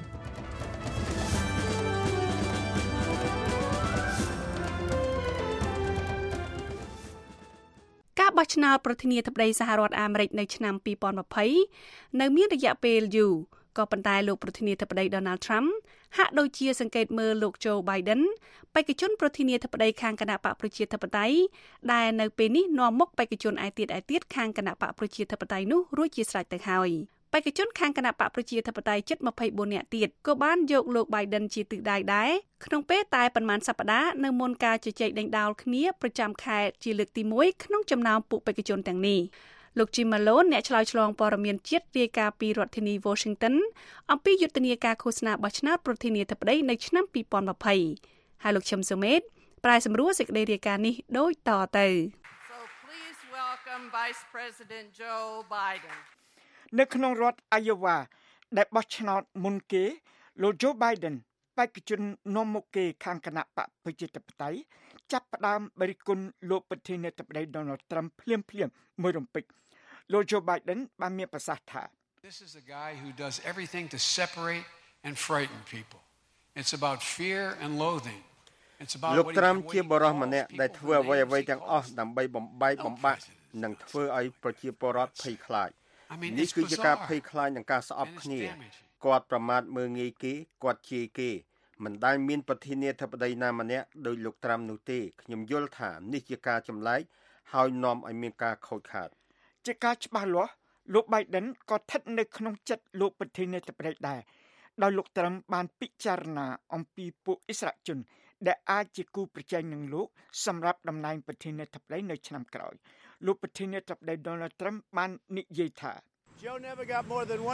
ការបោះឆ្នោតប្រធានាធិបតីសហរដ្ឋអាមេរិកនៅឆ្នាំ2020នៅមានរយៈពេលយូរក៏ប៉ុន្តែលោកប្រធានាធិបតី Donald Trump ហាក់ដូចជាសង្កេតមើលលោក Joe Biden បេក្ខជនប្រធានាធិបតីខាងគណបក្សប្រជាធិបតេយ្យដែលនៅពេលនេះនាំមុខបេក្ខជនឯទៀតខាងគណបក្សប្រជាធិបតេយ្យនោះរួចជាស្រេចទៅហើយបេក្ខជនខាងគណបក្សប្រជាធិបតេយ្យជិត24នាក់ទៀតក៏បានយកលោក Biden ជាទិសដៅដែរក្នុងពេលតែប៉ុន្មានសប្តាហ៍នៅមុនការជជែកដេញដោលគ្នាប្រចាំខែជាលើកទី1ក្នុងចំណោមពួកបេក្ខជនទាំងនេះលោក Jim Malone អ្នកឆ្លើយឆ្លងព័ត៌មានជាតិរាយការណ៍ពីរដ្ឋធានី Washington អំពីយុទ្ធនាការឃោសនាបោះឆ្នោតប្រធានាធិបតីនៅឆ្នាំ2020ហើយលោកឈឹមសុមេតប្រាយសម្រួលសេចក្តីរាយការណ៍នេះដូចតទៅ So please welcome Vice President Joe Biden នៅក្នុងរដ្ឋ Iowa ដែលបោះឆ្នោតមុនគេលោក Joe Biden បេក្ខជននាំមុខគេខាងគណបក្សប្រជាធិបតេយ្យចាប់ផ្ដើមបរិគុណលោកប្រធានាធិបតី Donald Trump ភ្លាមមួយរំពេចលោក Joe Biden បានមានប្រសាសន៍ថា This is a guy who does everything to separate and frighten people. It's about fear and loathing. លោកត្រាំជាបរិះម្នាក់ដែលធ្វើអ្វីៗទាំងអស់ដើម្បីបំបែកបំបាក់និងធ្វើឲ្យប្រជាពលរដ្ឋភ័យខ្លាចនេះគឺជាការភ័យខ្លាចនិងការស្អប់គ្នាគាត់ប្រមាថមើលងាយគេគាត់ជេរគេមិនដែលមានប្រធានាធិបតីណាម្នាក់ដោយលោកត្រាំនោះទេខ្ញុំយល់ថានេះជាការចម្លែកហើយនាំឲ្យមានការខូចខាតជាការច្បាស់លាស់លោក Biden ក៏ស្ថិតនៅក្នុងចិត្តលោកប្រធានាធិបតីដែរដោយលោកត្រាំបានពិចារណាអំពីពួកអិសរាជជនដែលអាចជាគូប្រជែងនឹងលោកសម្រាប់តំណែងប្រធានាធិបតីនៅឆ្នាំក្រោយលោកប្រធានាធិបតី Donald Trump បាននិយាយថា Joe never got more than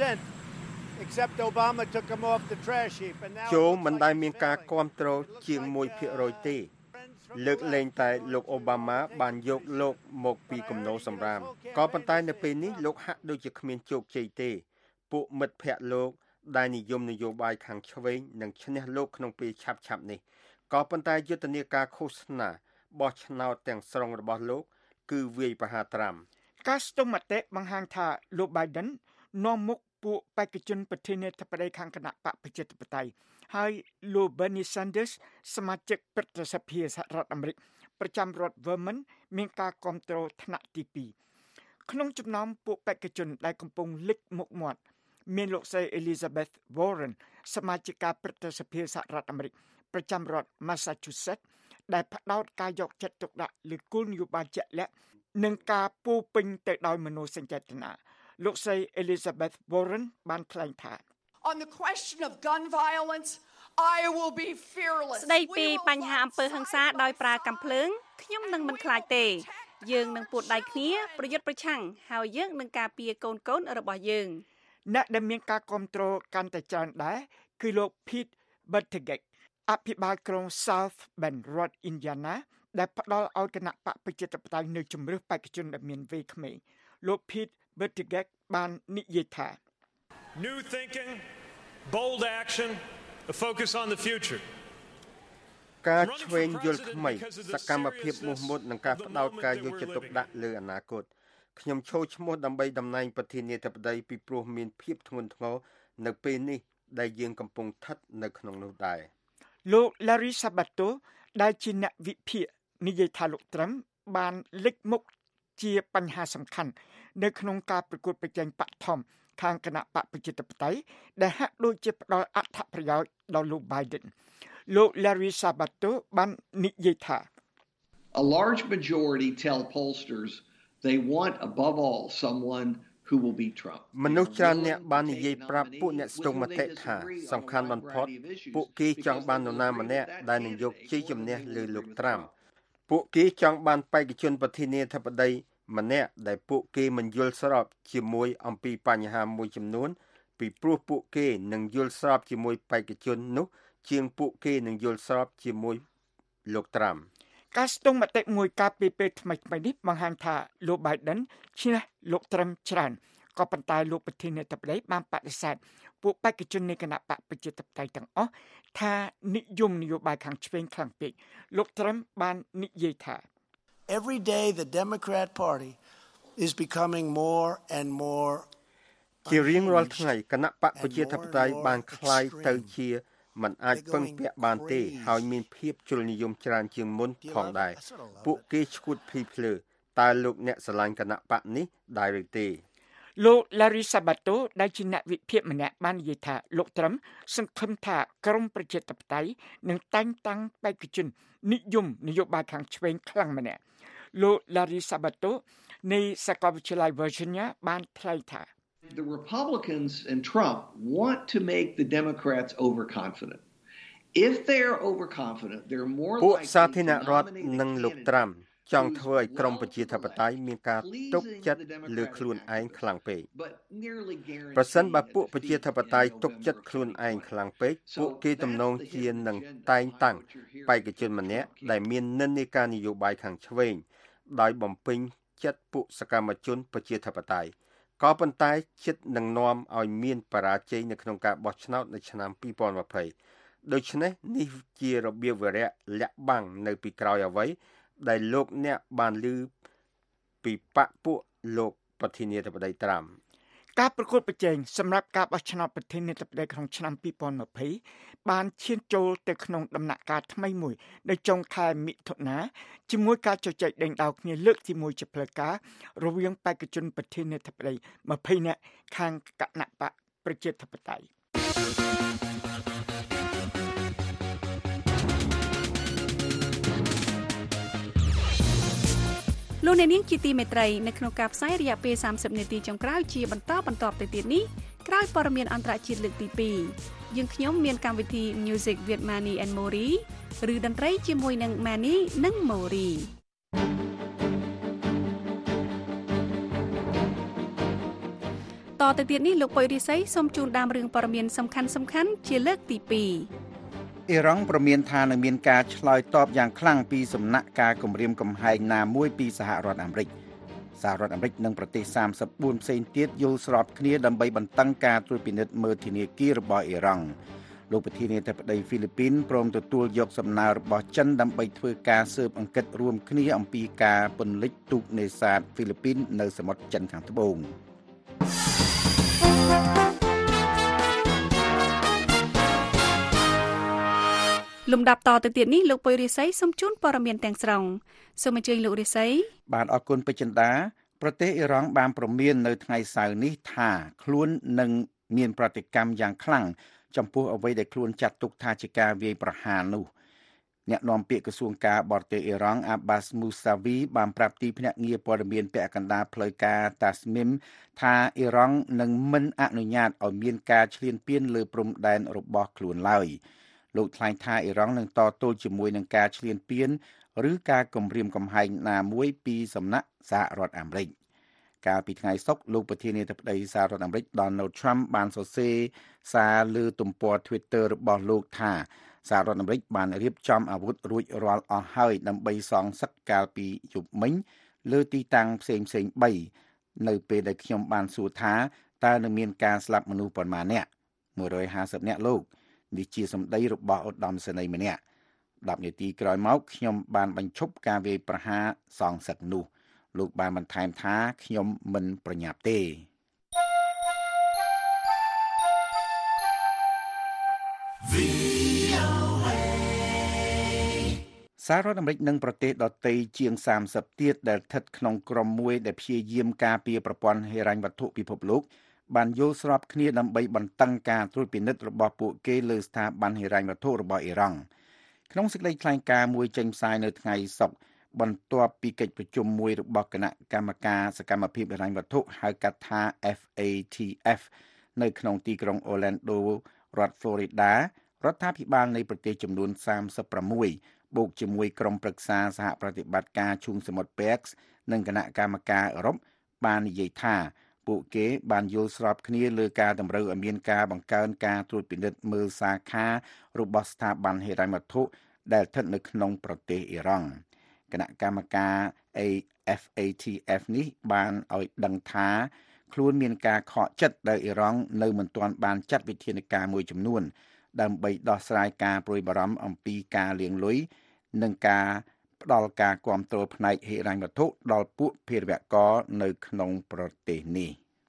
1% except Obama took him off the trash heap and now โจមិនដែលមានការគាំទ្រជាង 1% ទេលើកលែងតែលោកអូបាម៉ាបានយកលោកមកពីគំនរសម្រាមក៏ប៉ុន្តែនៅពេលនេះលោកហាក់ដូចជាគ្មានជោគជ័យទេពួកមិត្តភ័ក្តិលោកដែលនិយមនយោបាយខាងឆ្វេងនឹងឈ្នះលោកក្នុងពេលឆាប់នេះក៏ប៉ុន្តែយុទ្ធនាការឃោសនាបោះឆ្នោតទាំងស្រុងរបស់លោកគឺវាយប្រហារត្រាំការស្ទង់មតិបង្ហាញថាលោក Biden នាំមុខពួកបេក្ខជនប្រធានាធិបតីខាងគណៈបកប្រជាធិបតេយ្យហើយលោក Bernie Sanders សមាជិកព្រឹទ្ធសភាសហរដ្ឋអាមេរិកប្រចាំរដ្ឋ Vermont មានការគាំទ្រថ្នាក់ទី2ក្នុងចំណោមពួកបេក្ខជនដែលកំពុងលេចមុខមាត់មានលោកស្រី Elizabeth Warren សមាជិកព្រឹទ្ធសភាសហរដ្ឋអាមេរិកប្រចាំរដ្ឋ Massachusetts ដែលផ្ដោតការយកចិត្តទុកដាក់លើគោលនយោបាយជាក់លាក់និងការពោពេញទៅដោយមនោសញ្ចេតនាលោកស្រី Elizabeth Warren បានថ្លែងថា On the question of gun violence, I will be fearless. ស្ដីពីបញ្ហាអំពើហិង្សាដោយប្រើកាំភ្លើងខ្ញុំនឹងមិនខ្លាចទេយើងនឹងពួតដៃគ្នាប្រយុទ្ធប្រឆាំងហើយយើងនឹងការពារកូនរបស់យើងអ្នកដែលមានការគាំទ្រកាន់តែច្រើនដែរគឺលោក Pete Buttigieg អភិបាលក្រុង South Bend រដ្ឋ Indiana ដែលផ្ដល់ឲ្យគណៈបកប្រជាធិបតេយ្យនៅជំរឿសបេក្ខជនដែលមានវ័យក្មេងលោក Pete Buttigieg បាននិយាយថា New thinking, bold action, a focus on the future. ការឆ្វេងយល់ថ្មីសកម្មភាពមោះមុតនិងការផ្ដោតការយកចិត្តទុកដាក់លើអនាគតខ្ញុំចូលឈ្មោះដើម្បីតំណែងប្រធានាធិបតីពីព្រោះមានភាពធ្ងន់ធ្ងរនៅពេលនេះដែលយើងកំពុងស្ថិតនៅក្នុងនោះដែរលោក Larry Sabato ដែលជាអ្នកវិភាគនិយាយថាលោក Trump បានលេចមុខជាបញ្ហាសំខាន់នៅក្នុងការប្រកួតប្រជែងបឋមខាងគណៈបកប្រជាធិបតេយ្យដែលហាក់ដូចជាផ្ដល់អត្ថប្រយោជន៍ដល់លោក Biden លោក Larry Sabato បាននិយាយថា A large majority tell pollsters they want above all someone who will beat Trump មនុស្សច្រើនអ្នកបាននិយាយប្រាប់ពួកអ្នកស្ទង់មតិថាសំខាន់បំផុតពួកគេចង់បាននរណាម្នាក់ដែលនឹងយកជ័យជំនះលើលោក Trump ពួកគេចង់បានបេក្ខជនប្រធានាធិបតីម្នាក់ដែលពួកគេមិនយល់ស្របជាមួយអំពីបញ្ហាមួយចំនួនពីព្រោះពួកគេនឹងយល់ស្របជាមួយបេក្ខជននោះជាងពួកគេនឹងយល់ស្របជាមួយលោក Trump ការស្ទង់មតិមួយកាលពីពេលថ្មីៗនេះបង្ហាញថាលោក Biden ឈ្នះលោក Trump ច្រើនក៏ប៉ុន្តែលោកប្រធានាធិបតីបានបដិសេធពួកបេក្ខជននៃគណៈបកប្រជាធិបតេយ្យទាំងអស់ថានិយមនយោបាយខាងឆ្វេងខ្លាំងពេកលោក Trump បាននិយាយថា Every day the Democrat Party is becoming more and more ជារៀងរាល់ថ្ងៃគណៈបកប្រជាធិបតេយ្យបានคล้ายទៅជាមិនអាចពឹងពាក់បានទេហើយមានភាពជ្រុលនិយមច្រើនជាងមុនផងដែរពួកគេឈួតភីភ្លើតើលោកអ្នកស្រឡាញ់គណៈបកនេះដែរឬទេលោក Larry Sabato ដែលជាអ្នកវិភាគម្នាក់បាននិយាយថាលោក Trump សង្ឃឹមថាក្រមប្រជាធិបតេយ្យនឹងតែងតាំងបេក្ខជននិយមនយោបាយខាងឆ្វេងខ្លាំងម្នាក់លោក Larry Sabato នៃសាកលវិទ្យាល័យ Virginia បានថ្លែងថា The Republicans and Trump want to make the Democrats overconfident. If they are overconfident, they're more likely to ពួកសាធារណរដ្ឋនិងលោក Trump ចង់ធ្វើឲ្យក្រមប្រជាធិបតេយ្យមានការទុកចិត្តលើខ្លួនឯងខ្លាំងពេកប្រសិនបើពួកប្រជាធិបតេយ្យទុកចិត្តខ្លួនឯងខ្លាំងពេកពួកគេទំនងជានឹងតែងតាំងបេក្ខជនម្នាក់ដែលមាននិន្នាការនយោបាយខាងឆ្វេងដោយបំពេញចិត្តពួកសកម្មជនប្រជាធិបតេយ្យក៏ប៉ុន្តែចិត្តនឹងនាំឲ្យមានបរាជ័យនៅក្នុងការបោះឆ្នោតនៅឆ្នាំ2020ដូច្នេះនេះជារបៀបវរៈលាក់បាំងនៅពីក្រោយអ្វីដែលលោកអ្នកបានឮពីបកពួកលោកប្រធានាធិបតីត្រាំការប្រកួតប្រជែងសម្រាប់ការបោះឆ្នោតប្រធានាធិបតីក្នុងឆ្នាំ2020បានឈានចូលទៅក្នុងដំណាក់កាលថ្មីមួយនៅចុងខែមិថុនាជាមួយការជជែកដេញដោលគ្នាលើកទី1ជាផ្លូវការរវាងបេក្ខជនប្រធានាធិបតី20នាក់ខាងគណៈបកប្រជាធិបតេយ្យលោកអ្នកនាងជាទីមេត្រីនៅក្នុងការផ្សាយរយៈពេល30នាទីចុងក្រោយជាបន្តទៅទៀតនេះក្រោយព័ត៌មានអន្តរជាតិលើកទី2យើងខ្ញុំមានកម្មវិធី Music with Mani and Mori ឬតន្ត្រីជាមួយនឹង Mani និង Mori តទៅទៀតនេះលោកពុយរិស័យសូមជូនដើមរឿងព័ត៌មានសំខាន់ជាលើកទី2 អ៊ីរ៉ង់ប្រមានថានឹងមានការឆ្លើយតបយ៉ាងខ្លាំងពីសំណាក់ការគំរាមកំហែងណាមួយពីសហរដ្ឋអាមេរិកនិងប្រទេស34ផ្សេងទៀតយល់ស្របគ្នាដើម្បីបន្តឹងការត្រួតពិនិត្យមើលធនាគាររបស់អ៊ីរ៉ង់លោកប្រធានាធិបតីហ្វីលីពីនព្រមទទួលយកសំណើរបស់ចិនដើម្បីធ្វើការស៊ើបអង្កេតរួមគ្នាអំពីការពន្លិចទូកនេសាទហ្វីលីពីននៅសមុទ្រចិនខាងត្បូងលំដាប់តទៅទៀតនេះលោកពុយរិស័យសូមជូនព័ត៌មានទាំងស្រុងសូមអញ្ជើញលោករិស័យបាទអរគុណពេជ្រចិន្តាប្រទេសអ៊ីរ៉ង់បានព្រមាននៅថ្ងៃសៅរ៍នេះថាខ្លួននឹងមានប្រតិកម្មយ៉ាងខ្លាំងចំពោះអ្វីដែលខ្លួនចាត់ទុកថាជាការវាយប្រហារនោះអ្នកនាំពាក្យក្រសួងការបរទេសអ៊ីរ៉ង់អាបាសមូសាវីបានប្រាប់ទីភ្នាក់ងារព័ត៌មានពាក់កណ្ដាលផ្លូវការតាស្មីមថាអ៊ីរ៉ង់នឹងមិនអនុញ្ញាតឲ្យមានការឈ្លានពានលើព្រំដែនរបស់ខ្លួនឡើយលោកថ្លែងថាអ៊ីរ៉ង់នឹងតទល់ជាមួយនឹងការឈ្លានពានឬការគំរាមកំហែងណាមួយពីសំណាក់សហរដ្ឋអាមេរិកកាលពីថ្ងៃសុក្រលោកប្រធានាធិបតីសហរដ្ឋអាមេរិក Donald Trump បានសរសេរសារលើទំព័រ Twitter របស់លោកថាសហរដ្ឋអាមេរិកបានរៀបចំអាវុធរួចរាល់អស់ហើយដើម្បីសងសឹកកាលពីយប់មិញលើទីតាំងផ្សេងៗ3នៅពេលដែលខ្ញុំបានសួរថាតើនឹងមានការស្លាប់មនុស្សប៉ុន្មាននាក់150នាក់លោកនេះជាសម្ដីរបស់ឧត្តមសេនីយ៍ម្នាក់10នាទីក្រោយមកខ្ញុំបានបញ្ឈប់ការវាយប្រហារសងសឹកនោះលោកបានបន្ថែមថាខ្ញុំមិនប្រញាប់ទេសហរដ្ឋអាមេរិកនិងប្រទេសដទៃជាង30ទៀតដែលស្ថិតក្នុងក្រុមមួយដែលព្យាយាមការពារប្រព័ន្ធហិរញ្ញវត្ថុពិភពលោកបានយល់ស្របគ្នាដើម្បីបន្តឹងការត្រួតពិនិត្យរបស់ពួកគេលើស្ថាប័នហិរញ្ញវត្ថុរបស់អ៊ីរ៉ង់ក្នុងសេចក្តីថ្លែងការណ៍មួយចេញផ្សាយនៅថ្ងៃសុក្របន្ទាប់ពីកិច្ចប្រជុំមួយរបស់គណៈកម្មការសកម្មភាពហិរញ្ញវត្ថុហៅកាត់ថា FATF នៅក្នុងទីក្រុង Orlando រដ្ឋ Florida រដ្ឋាភិបាលនៃប្រទេសចំនួន36បូកជាមួយក្រុមប្រឹក្សាសហប្រតិបត្តិការឈូងសមុទ្រ PEX និងគណៈកម្មការអឺរ៉ុបបាននិយាយថាពួកគេបានយល់ស្របគ្នាលើការតម្រូវឲ្យមានការបង្កើនការត្រួតពិនិត្យមើលសាខារបស់ស្ថាប័នហិរញ្ញវត្ថុដែលស្ថិតនៅក្នុងប្រទេសអ៊ីរ៉ង់គណៈកម្មការ FATF នេះបានឲ្យដឹងថាខ្លួនមានការខកចិត្តដែលអ៊ីរ៉ង់នៅមិនទាន់បានចាត់វិធានការមួយចំនួនដើម្បីដោះស្រាយការព្រួយបារម្ភអំពីការលាងលុយនិងការផ្ដល់ការគាំទ្រផ្នែកហិរញ្ញវត្ថុដល់ពួកភេរវករនៅក្នុងប្រទេសនេះ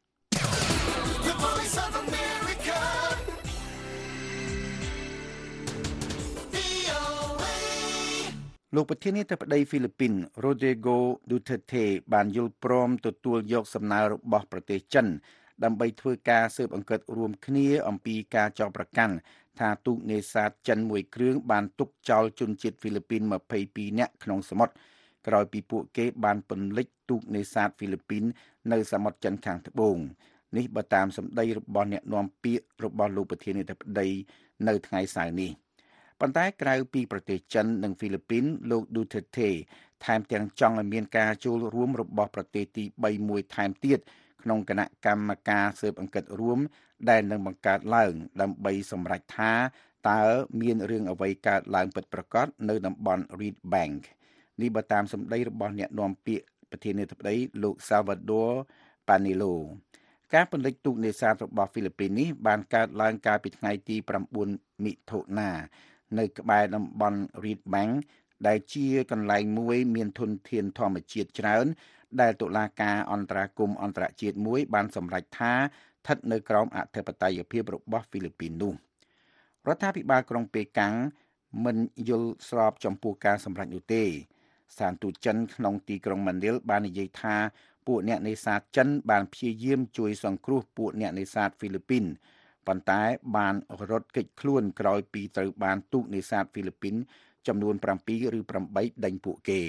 លោកប្រធានាធិបតីហ្វីលីពីន Rodrigo Duterte បានយល់ព្រមទទួលយកសំណើរបស់ប្រទេសចិនដើម្បីធ្វើការស៊ើបអង្កេតរួមគ្នាអំពីការចោទប្រកាន់ថាទូកនេសាទចិនមួយគ្រឿងបានទុកចោលជនជាតិហ្វីលីពីន22នាក់ក្នុងសមុទ្រក្រោយពីពួកគេបានពន្លិចទូកនេសាទហ្វីលីពីននៅសមុទ្រចិនខាងត្បូងនេះបើតាមសម្ដីរបស់អ្នកនាំពាក្យរបស់លោកប្រធានាធិបតីនៅថ្ងៃសៅរ៍នេះប៉ុន្តែក្រៅពីប្រទេសចិននិងហ្វីលីពីនលោក Duterte ថែមទាំងចង់ឲ្យមានការចូលរួមរបស់ប្រទេសទី3មួយថែមទៀតក្នុងគណៈកម្មការស៊ើបអង្កេតរួមដែលនឹងបង្កើតឡើងដើម្បីសម្រេចថាតើមានរឿងអ្វីកើតឡើងពិតប្រាកដនៅតំបន់ Reed Bank នេះបើតាមសម្ដីរបស់អ្នកនាំពាក្យប្រធានាធិបតីលោក Salvador Panelo ការពន្លិចទូកនេសាទរបស់ហ្វីលីពីននេះបានកើតឡើងកាលពីថ្ងៃទី9មិថុនានៅក្បែរតំបន់ Reed Bank ដែលជាកន្លែងមួយមានធនធានធម្មជាតិច្រើនដែលតុលាការអន្តរកម្មអន្តរជាតិមួយបានសម្រេចថាស្ថិតនៅក្រោមអធិបតេយ្យភាពរបស់ហ្វីលីពីននោះរដ្ឋាភិបាលក្រុងប៉េកាំងមិនយល់ស្របចំពោះការសម្រេចនោះទេស្ថានទូតចិនក្នុងទីក្រុងម៉ានីលបាននិយាយថាពួកអ្នកនេសាទចិនបានព្យាយាមជួយសង្គ្រោះពួកអ្នកនេសាទហ្វីលីពីនប៉ុន្តែបានរត់គេចខ្លួនក្រោយពីត្រូវបានទូកនេសាទហ្វីលីពីនចំនួន7ឬ8ដេញពួកគេ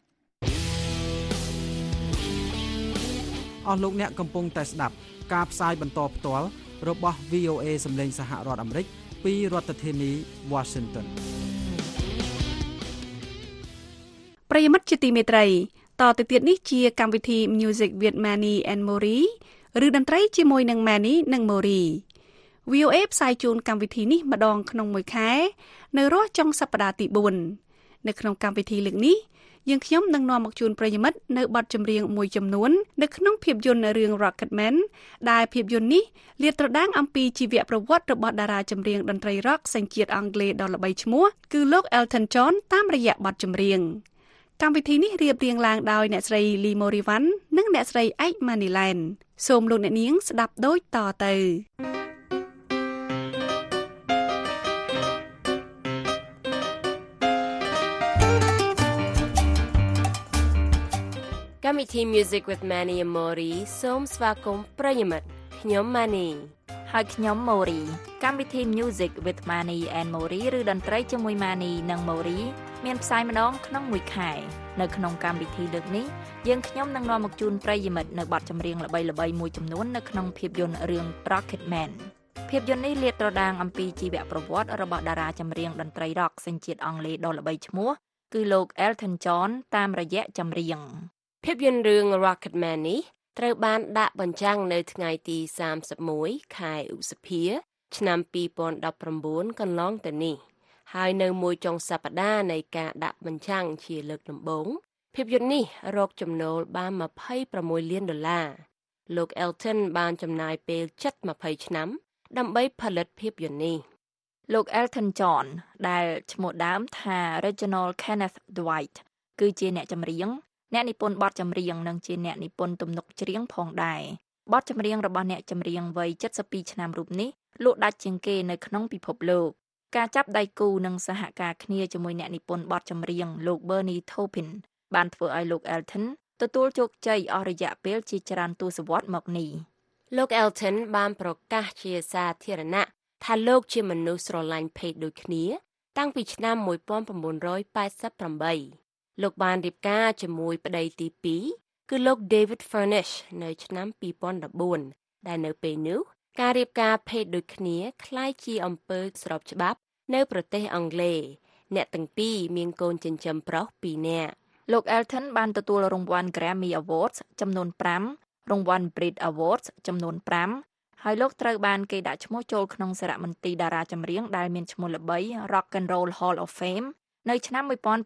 អស់លោកអ្នកកំពុងតែស្ដាប់ការផ្សាយបន្តផ្ទាល់របស់ VOA សម្លេងសហរដ្ឋអាមេរិកពីរដ្ឋធានី Washington ប្រិយមិត្តជាទីមេត្រីតទៅទៀតនេះជាកម្មវិធី Music with Manny and Mori ឬតន្ត្រីជាមួយនឹង Manny និង Mori VOA ផ្សាយជូនកម្មវិធីនេះម្ដងក្នុងមួយខែនៅរាល់ចុងសប្តាហ៍ទី4នៅក្នុងកម្មវិធីលើកនេះយើងខ្ញុំនឹងនាំមកជូនប្រិយមិត្តនៅបទចម្រៀងមួយចំនួននៅក្នុងភាពយន្តរឿង Rocketman ដែលភាពយន្តនេះលាតត្រដាងអំពីជីវប្រវត្តិរបស់តារាចម្រៀងតន្ត្រី Rock សញ្ជាតិអង់គ្លេសដ៏ល្បីឈ្មោះគឺលោក Elton John តាមរយៈបទចម្រៀងកម្មវិធីនេះរៀបរៀងឡើងដោយអ្នកស្រី Lee Morivan និងអ្នកស្រី Ike Maniland សូមលោកអ្នកនាងស្ដាប់ដូចតទៅកម្មវិធី Music with Manny and Mori សូមស្វាគមន៍ប្រិយមិត្តខ្ញុំ Manny ហើយខ្ញុំ Mori កម្មវិធី Music with Manny and Mori ឬតន្ត្រីជាមួយ Manny និង Mori មានផ្សាយម្ដងក្នុងមួយខែនៅក្នុងកម្មវិធីលើកនេះយើងខ្ញុំនឹងនាំមកជូនប្រិយមិត្តនៅបទចម្រៀងល្បីៗមួយចំនួននៅក្នុងភាពយន្តរឿង Rocketman ភាពយន្តនេះលាតត្រដាងអំពីជីវប្រវត្តិរបស់តារាចម្រៀងតន្ត្រី Rock សញ្ជាតិអង់គ្លេសដ៏ល្បីឈ្មោះគឺលោក Elton John តាមរយៈចម្រៀងភាពយន្តរឿង Rocketman នេះត្រូវបានដាក់បញ្ចាំងនៅថ្ងៃទី31ខែឧសភាឆ្នាំ2019កន្លងទៅនេះហើយនៅមួយចុងសប្តាហ៍នៃការដាក់បញ្ចាំងជាលើកដំបូងភាពយន្តនេះរកចំណូលបាន$26 លានលោក Elton បានចំណាយពេល20ឆ្នាំដើម្បីផលិតភាពយន្តនេះលោក Elton John ដែលឈ្មោះដើមថា Reginald Kenneth Dwight គឺជាអ្នកចម្រៀងអ្នកនិពន្ធបទចម្រៀងនិងជាអ្នកនិពន្ធទំនុកច្រៀងផងដែរបទចម្រៀងរបស់អ្នកចម្រៀងវ័យ72ឆ្នាំរូបនេះលក់ដាច់ជាងគេនៅក្នុងពិភពលោកការចាប់ដៃគូនិងសហការគ្នាជាមួយអ្នកនិពន្ធបទចម្រៀងលោក Bernie Taupin បានធ្វើឲ្យលោក Elton ទទួលជោគជ័យអស់រយៈពេលជាច្រើនទសវត្សរ៍មកនេះលោក Elton បានប្រកាសជាសាធារណៈថាលោកជាមនុស្សស្រឡាញ់ភេទដូចគ្នាតាំងពីឆ្នាំ1988លោកបានរៀបការជាមួយប្តីទី2គឺលោក David Furnish នៅឆ្នាំ2014ដែលនៅពេលនោះការរៀបការភេទដូចគ្នាคล้ายជាអំពើស្របច្បាប់នៅប្រទេសអង់គ្លេសអ្នកទាំងពីរមានកូនចិញ្ចឹមប្រុស2នាក់លោក Elton បានទទួលរង្វាន់ Grammy Awards ចំនួន5រង្វាន់ Brit Awards ចំនួន5ហើយលោកត្រូវបានគេដាក់ឈ្មោះចូលក្នុងសារមន្ទីរតារាចម្រៀងដែលមានឈ្មោះល្បី Rock and Roll Hall of Fame នៅឆ្នាំ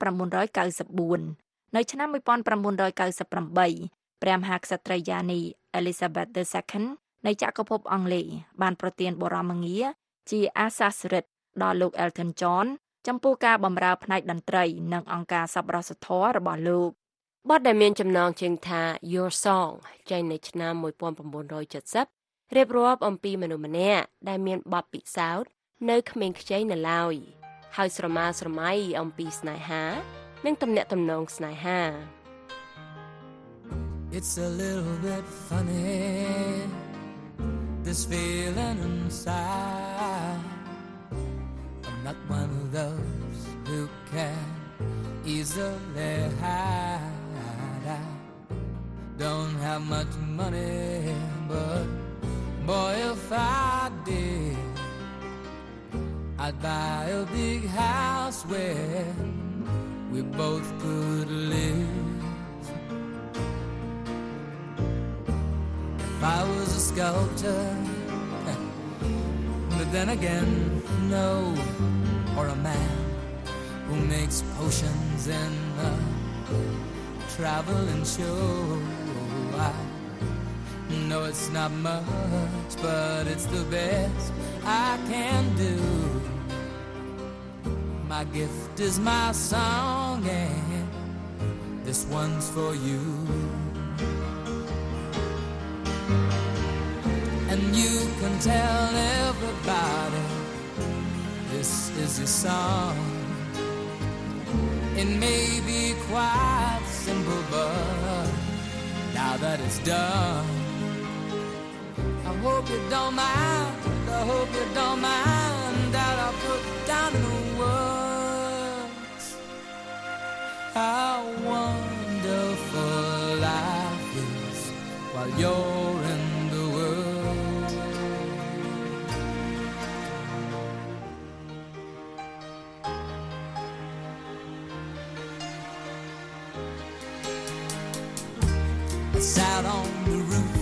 1994នៅឆ្នាំ1998ព្រះមហាក្សត្រីយ៉ានី Elizabeth II នៃចក្រភពអង់គ្លេសបានប្រទានបរមងារជាអាសាសរិទ្ធដល់លោក Elton John ចំពោះការបម្រើផ្នែកតន្ត្រីនិងអង្គការសប្បុរសធម៌របស់លោកបទដែលមានចំណងជើងថា Your Song ចេញនៅឆ្នាំ1970រៀបរាប់អំពីមនុស្សម្នាក់ដែលមានបទពិសោធន៍នៅក្មេងខ្ចីនៅឡើយហើយស្រមើស្រមៃអំពីស្នេហានិងទំនាក់ទំនងស្នេហា It's a little bit funny this feeling inside I'm not one of those who can easily hide I don't have much money but boy if I did I'd buy a big house where we both could live. If I was a sculptor, but then again, no, or a man who makes potions in a traveling show. I know it's not much, but it's the best I can do.My gift is my song and this one's for you you can tell everybody this is your song. It may be quite simple, but now that it's done, I hope you don't mind, I hope you don't mind that I put down in the words how wonderful life is while you're in the world. I sat on the roof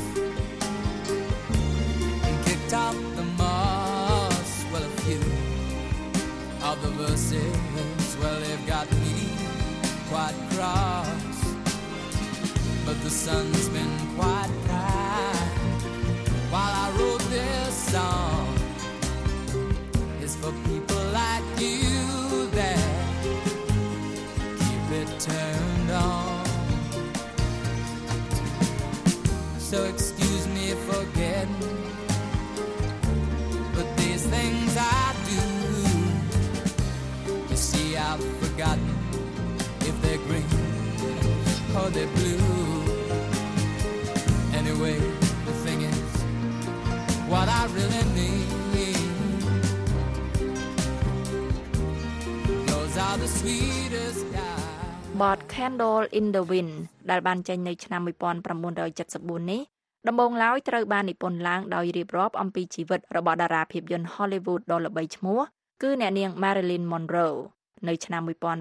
and kicked out the moss. Well, a few of the verses, well, they've got me quite cross, but the sun's been quite kind while I wrote this song. It's for people like you that keep it turned on. So excuse me for getting, but these things I do, you see I've forgotten if they're green or they're blue. Anyway, the thing is, what I really need, those are the sweetest guys. បទ Candle in the Wind ដែលបានចេញនៅឆ្នាំ 1974 នេះដំបូងឡើយត្រូវបាននិពន្ធឡើងដោយរៀបរាប់អំពីជីវិតរបស់តារាភាពយន្ត Hollywood ដ៏ល្បីឈ្មោះគឺអ្នកនាង Marilyn Monroe នៅឆ្នាំ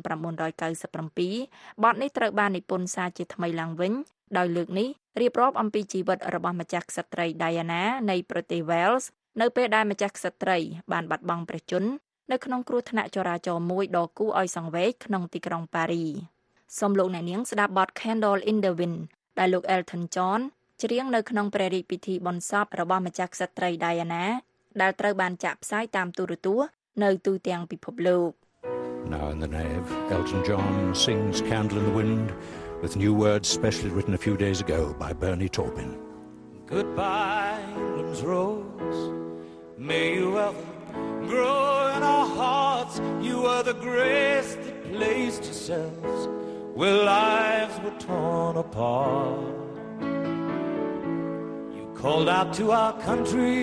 1997 បទនេះត្រូវបាននិពន្ធសារជាថ្មីឡើងវិញដោយលើកនេះរៀបរាប់អំពីជីវិតរបស់ម្ចាស់ក្សត្រី Diana នៃប្រទេស Wales នៅពេលដែលម្ចាស់ក្សត្រីបានបាត់បង់ព្រះជន្មនៅក្នុងគ្រោះថ្នាក់ចរាចរណ៍មួយដ៏គួរឲ្យសង្វេគក្នុងទីក្រុងប៉ារីសូមលោកអ្នកនាងស្ដាប់បទ Candle in the Wind ដែលលោក Elton John ច្រៀងនៅក្នុងព្រះរាជពិធីបុណ្យសពរបស់ម្ចាស់ក្សត្រី Diana ដែលត្រូវបានចាក់ផ្សាយតាមទូរទស្សន៍នៅទូទាំងពិភពលោក Now in the nave, Elton John sings Candle in the Wind with new words specially written a few days ago by Bernie Taupin. Goodbye, England's rose. May you ever grow in our hearts. You are the grace that placed yourselves where lives were torn apart. You called out to our country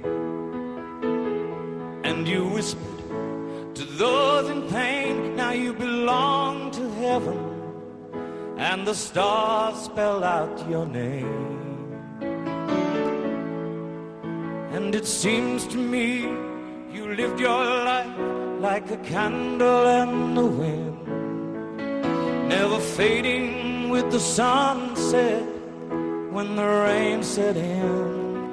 and you whispered to those in pain, now you belong to heaven, and the stars spell out your name. And it seems to me you lived your life like a candle in the wind, never fading with the sunset when the rain set in.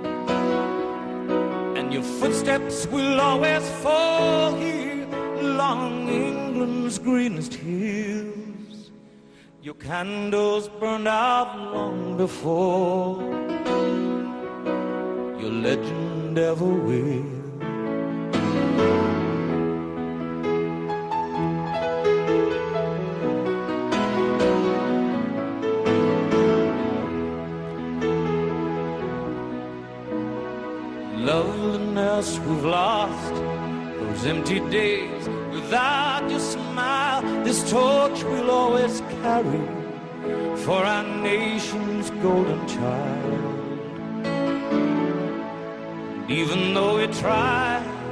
And your footsteps will always fall here along England's greenest hills. Your candles burned out long before your legend ever will. Loveliness we've lost, those empty days without your smile, this torch we'll always carry for our nation's golden child. Even though we try,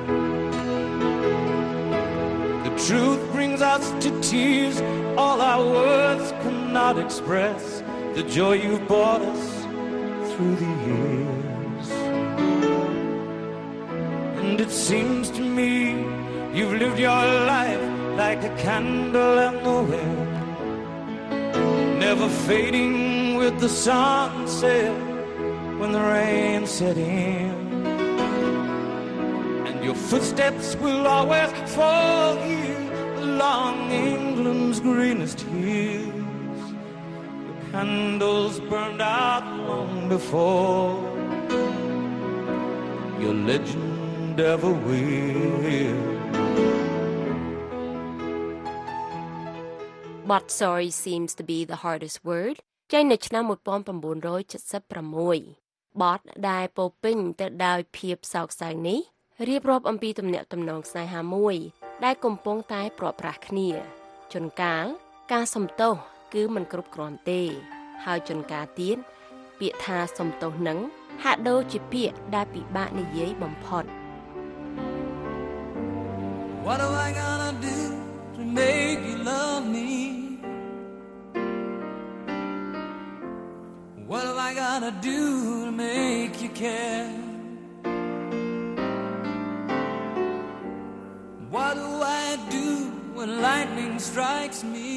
the truth brings us to tears. All our words cannot express the joy you've brought us through the years. And it seems to me you've lived your life like a candle in the wind, never fading with the sunset when the rain set in. And your footsteps will always fall here along England's greenest hills. Your candles burned out long before your legend ever will. But sorry seems to be the hardest word ចេញនៅឆ្នាំ 1976 បទដែលពោពេញទៅដោយភាពសោកសៅនេះរៀបរាប់អំពីទំនាក់ទំនងស្នេហាមួយដែលកំពុងតែព្រាត់ប្រាសគ្នាជួនកាលការសំទោសគឺមិនគ្រប់គ្រាន់ទេហើយជួនកាលទៀតពាក្យថាសំទោសនឹងហាក់ដូចជាពាក្យដែលពិបាកនិយាយបំផុត What am I gonna do to make you love me? What am I gonna do to make you care? What do I do when lightning strikes me?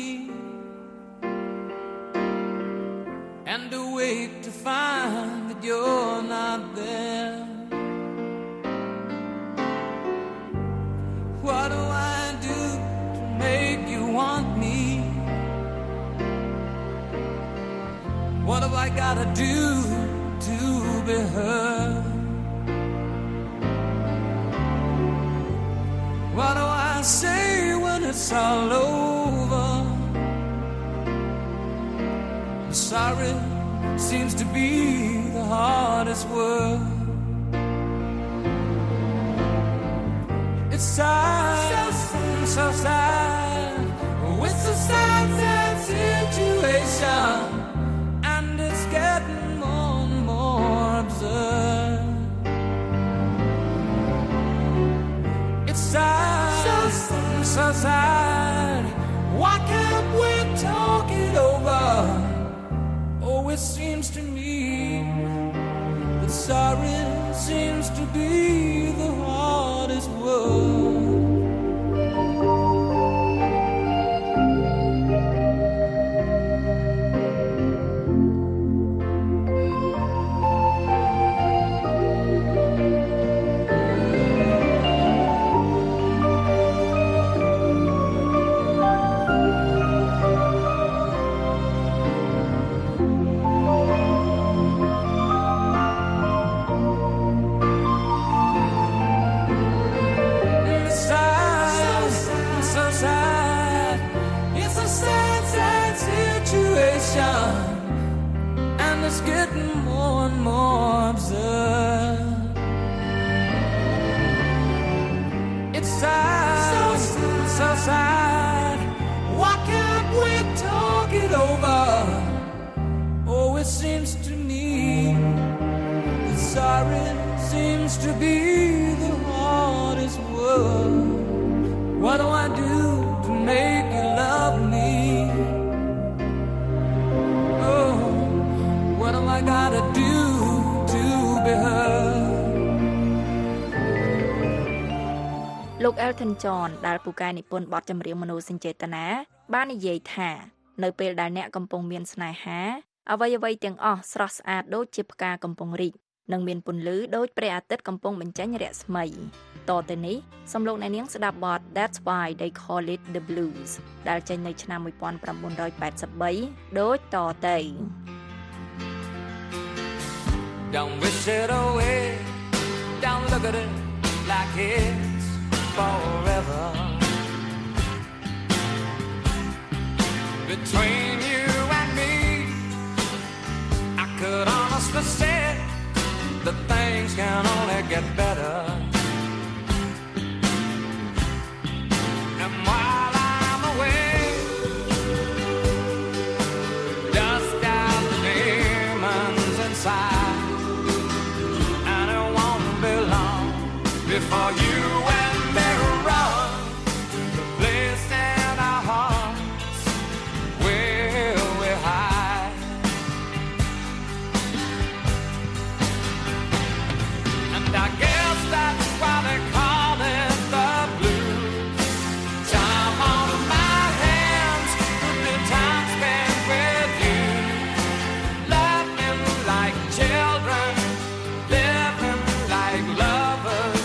And awake to find that you're not there. What do I do to make you want me? What have I gotta do to be heard? What do I say when it's all over? Sorry seems to be the hardest word. It's sad, so sad. It's a sad, sad situation, and it's getting more and more absurd. It's sad, so sad. Why can't we talk it over? Oh, it seems to me that sorry seems to be the hardest word. And it's getting more and more absurd. It's sad, so sad. Why can't we talk it over? Oh, it seems to me that sorry seems to be the hardest word. What do I do to make you love me? What am I gotta do to be heard? លោក Elton John ដែលពូកែនិពន្ធបទចម្រៀងមនោសញ្ចេតនាបាននិយាយថានៅពេលដែលអ្នកកំពុងមានស្នេហាអ្វីៗទាំងអស់ស្រស់ស្អាតដូចជាផ្កាកំពុងរីកនិងមានពន្លឺដូចព្រះអាទិត្យកំពុងបញ្ចេញរស្មីតទៅនេះសូមលោកអ្នកនាងស្ដាប់បទ That's Why They Call It the Blues ដែលចេញនៅឆ្នាំ1983ដូចតទៅ Don't wish it away. Don't look at it like it's forever. Between you and me, I could honestly say that things can only get better. And while I'm away, dust out the demons inside. Before you and me run the place in our hearts where we hide. And I guess that's why they call it the blues. Time on my hands, the time spent with you, laughing like children, living like lovers.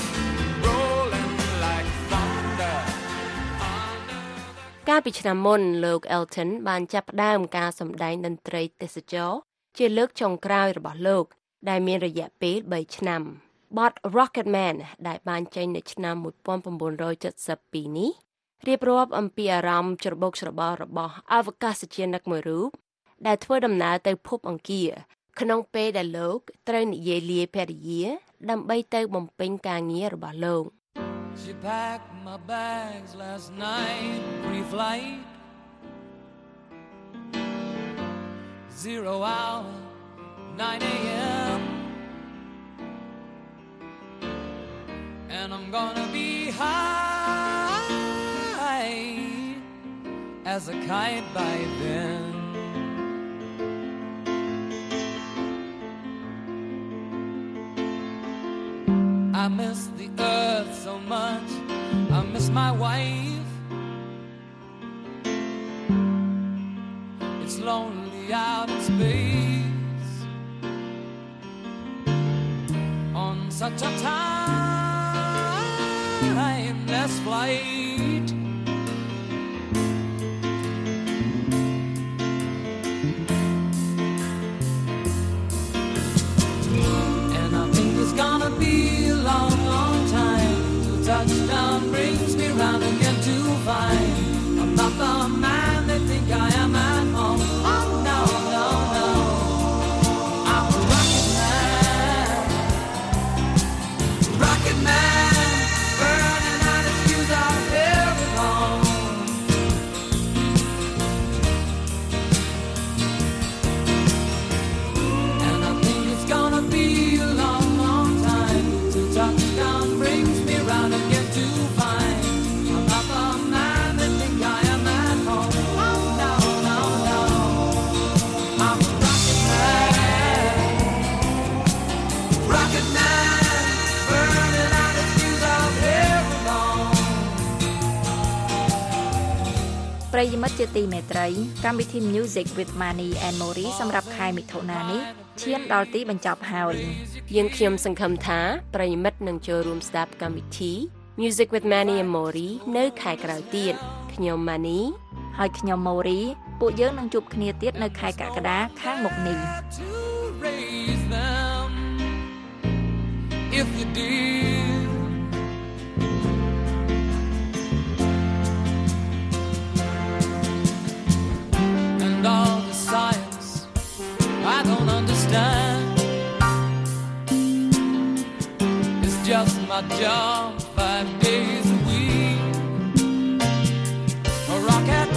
កាលពីឆ្នាំមុនលោក Elton បានចាប់ផ្ដើមការសម្ដែងតន្ត្រីទេសចរជាលើកចុងក្រោយរបស់លោកដែលមានរយៈពេល3ឆ្នាំបទ Rocketman ដែលបានចេញនៅឆ្នាំ1972នេះរៀបរាប់អំពីអារម្មណ៍ច្របូកច្របល់របស់អវកាសយានិកមួយរូបដែលធ្វើដំណើរទៅភពអង្គារក្នុងពេលដែលលោកត្រូវនិយាយលាភរិយាដើម្បីទៅបំពេញការងាររបស់លោក She packed my bags last night pre-flight 0 hour 9 a.m. And I'm gonna be high as a kite by then. I miss the earth so much, I miss my wife. It's lonely out in space on such a timeless flight. And I think it's gonna be a long, long time till touchdown brings me round again to find I'm not the man they think I am at home. Oh no, no, no, I'm a rocket man, rocket man, burning out his fuse out here at home. And I think it's gonna be a long, long time till touchdown brings me round again to find I'm not the man they think I am at home. Oh no, no, no, I'm a rocket man, burning out his fuse out here alone. ប្រិយមិត្តជាទីមេត្រីកម្មវិធី Music with Mani and Mori សម្រាប់ខែមិថុនានេះឈានដល់ទីបញ្ចប់ហើយយើងខ្ញុំសង្ឃឹមថាប្រិយមិត្តនឹងចូលរួមស្ដាប់កម្មវិធី Music with Mani and Mori នៅខែក្រោយទៀតខ្ញុំ Mani ហើយខ្ញុំ Mori ពួកយើងនឹងជួបគ្នាទៀតនៅខែកក្កដាខាងមុខនេះ Raise them if you did. And all the science I don't understand. It's just my job 5 days a week. A rocket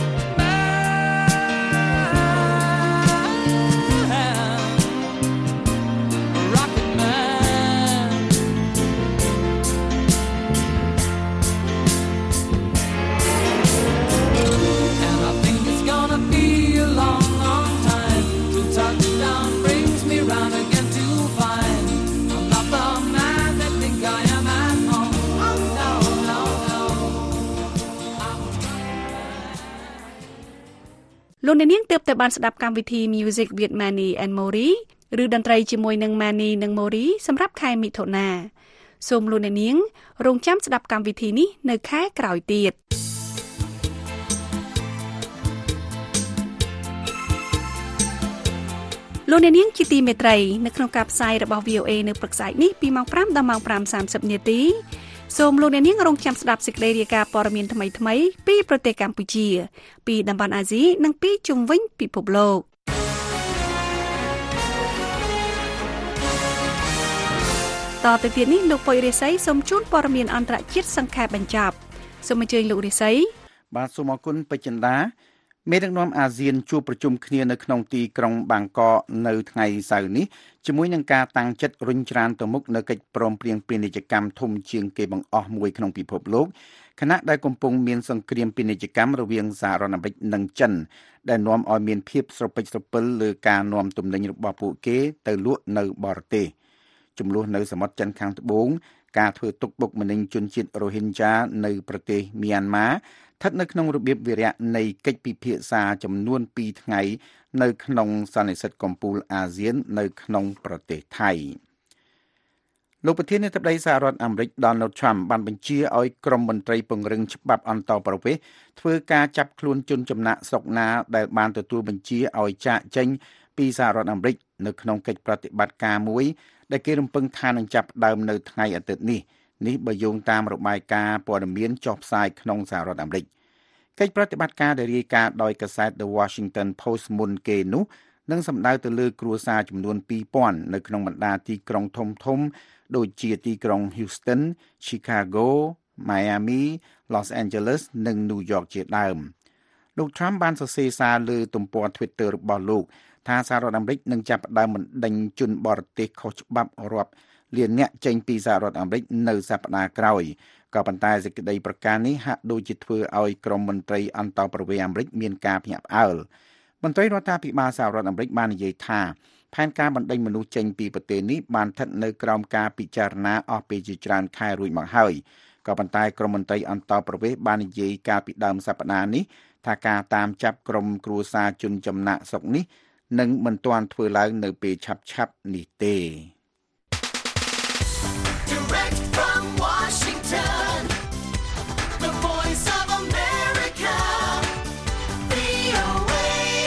លោកអ្នកនាងទើបតែបានស្ដាប់កម្មវិធី Music with Mani and Mori ឬតន្ត្រីជាមួយនឹង Mani និង Mori សម្រាប់ខែមិថុនាសូមលោកអ្នកនាងរងចាំស្ដាប់កម្មវិធីនេះនៅខែក្រោយទៀតលោកអ្នកនាងជាទីមេត្រីនៅក្នុងការផ្សាយរបស់ VOA នៅព្រឹកស្អែកនេះពីម៉ោង 5 ដល់ម៉ោង 5:30 នាទីសូមលោកអ្នកនាងរងចាំស្ដាប់សេចក្តីរាយការណ៍ព័ត៌មានថ្មីៗពីប្រទេសកម្ពុជាពីតំបន់អាស៊ីនិងពីជុំវិញពិភពលោកតទៅទៀតនេះលោកពុយរិស័យសូមជូនព័ត៌មានអន្តរជាតិសង្ខេបបញ្ចប់សូមអញ្ជើញលោករិស័យបាទសូមអរគុណពេជ្រចិន្តាមេដឹកនាំអាស៊ានជួបប្រជុំគ្នានៅក្នុងទីក្រុងបាងកកនៅថ្ងៃសៅរ៍នេះជាមួយនឹងការតាំងចិត្តរុញច្រានទៅមុខនៅកិច្ចព្រមព្រៀងពាណិជ្ជកម្មធំជាងគេបង្អស់មួយក្នុងពិភពលោកខណៈដែលកំពុងមានសង្គ្រាមពាណិជ្ជកម្មរវាងសហរដ្ឋអាមេរិកនិងចិនដែលនាំឲ្យមានភាពស្រពិចស្រពិលលើការនាំទំនិញរបស់ពួកគេទៅលក់នៅបរទេសចំនួននៅសមុទ្រចិនខាងត្បូងការធ្វើទុកបុកម្នេញជនជាតិរ៉ូហិនជានៅប្រទេសមីយ៉ាន់ម៉ាស្ថិតនៅក្នុងរបៀបវារៈនៃកិច្ចពិភាក្សាចំនួន2ថ្ងៃនៅក្នុងសន្និសីទកំពូលអាស៊ាននៅក្នុងប្រទេសថៃលោកប្រធានាធិបតីសហរដ្ឋអាមេរិក Donald Trump បានបញ្ជាឲ្យក្រុមមន្ត្រីពង្រឹងច្បាប់អន្តរប្រវេសន៍ធ្វើការចាប់ខ្លួនជនចំណាក់ស្រុកណាដែលបានទទួលបញ្ជាឲ្យចាកចេញពីសហរដ្ឋអាមេរិកនៅក្នុងកិច្ចប្រតិបត្តិការមួយដែលគេរំពឹងថានឹងចាប់ផ្ដើមនៅថ្ងៃអាទិត្យនេះបើយោងតាមរបាយការណ៍ព័ត៌មានចុះផ្សាយក្នុងសហរដ្ឋអាមេរិកកិច្ចប្រតិបត្តិការដែលរាយការណ៍ដោយកាសែត The Washington Post មុនគេនោះនិងសំដៅទៅលើគ្រួសារចំនួន 2000 នៅក្នុងបណ្ដាទីក្រុងធំៗដូចជាទីក្រុង Houston, Chicago, Miami, Los Angeles និង New York ជាដើមលោក Trump បានសរសេរសារលើទំព័រ Twitter របស់លោកថាសហរដ្ឋអាមេរិកនឹងចាប់ផ្ដើមបណ្ដេញជនបរទេសខុសច្បាប់រាប់លានអ្នកចេញពីសហរដ្ឋអាមេរិកនៅសប្តាហ៍ក្រោយក៏ប៉ុន្តែសេចក្តីប្រកាសនេះហាក់ដូចជាធ្វើឲ្យក្រុមមន្ត្រីអន្តរប្រវេសន៍អាមេរិកមានការភ្ញាក់ផ្អើលមន្ត្រីរដ្ឋាភិបាលសហរដ្ឋអាមេរិកបាននិយាយថាផែនការបណ្ដេញមនុស្សចេញពីប្រទេសនេះបានស្ថិតនៅក្រោមការពិចារណាអស់ពេលជាច្រើនខែរួចមកហើយក៏ប៉ុន្តែក្រុមមន្ត្រីអន្តរប្រវេសន៍បាននិយាយកាលពីដើមសប្តាហ៍នេះថាការតាមចាប់ក្រុមគ្រួសារជនចំណាក់ស្រុកនេះនឹងមិនទាន់ធ្វើឡើងនៅពេលឆាប់ៗនេះទេ Direct from Washington, the voice of America, VOA.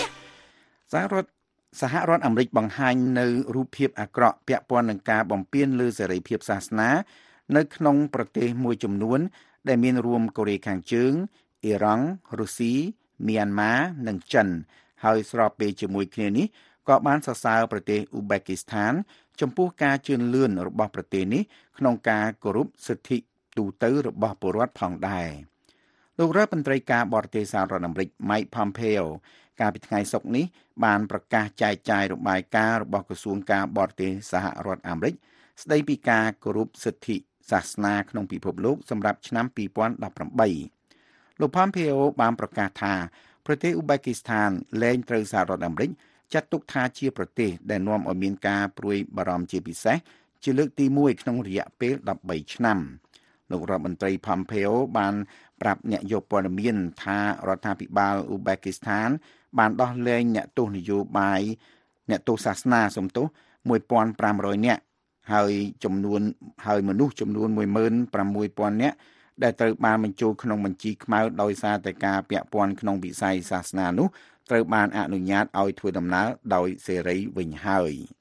សហរដ្ឋអាមេរិកបង្ហាញនៅរូបភាពអាក្រក់ពាក់ព័ន្ធនឹងការបំពានលើសេរីភាពសាសនានៅក្នុងប្រទេសមួយចំនួនដែលមានរួមកូរ៉េខាងជើងអ៊ីរ៉ង់រុស្ស៊ីមីយ៉ាន់ម៉ានិងចិនហើយស្របពេលជាមួយគ្នានេះក៏បានសរសើរប្រទេសអ៊ូបេគីស្ថានចំពោះការជឿនលឿនរបស់ប្រទេសនេះក្នុងការគោរពសិទ្ធិទូទៅរបស់ពលរដ្ឋផងដែរលោករដ្ឋមន្ត្រីការបរទេសសហរដ្ឋអាមេរិក Mike Pompeo កាលពីថ្ងៃសុក្រនេះបានប្រកាសចែកចាយរបាយការណ៍របស់ក្រសួងការបរទេសសហរដ្ឋអាមេរិកស្ដីពីការគោរពសិទ្ធិសាសនាក្នុងពិភពលោកសម្រាប់ឆ្នាំ2018លោក Pompeo បានប្រកាសថាប្រទេសអ៊ូបេគីស្ថានលែងត្រូវសហរដ្ឋអាមេរិកចាត់ទុកថាជាប្រទេសដែលនាំឲ្យមានការព្រួយបារម្ភជាពិសេសជាលើកទី1ក្នុងរយៈពេល13ឆ្នាំលោករដ្ឋមន្ត្រី Pompeo បានប្រាប់អ្នកយកព័ត៌មានថារដ្ឋាភិបាលអ៊ូបេគីស្ថានបានដោះលែងអ្នកទោសនយោបាយអ្នកទោសសាសនាសំទោស 1,500 នាក់ហើយមនុស្សចំនួន 16,000 នាក់ដែលត្រូវបានបញ្ចូលក្នុងបញ្ជីខ្មៅដោយសារតែការពាក់ព័ន្ធក្នុងវិស័យសាសនានោះត្រូវបានអនុញ្ញាតឲ្យធ្វើដំណើរដោយសេរីវិញហើយ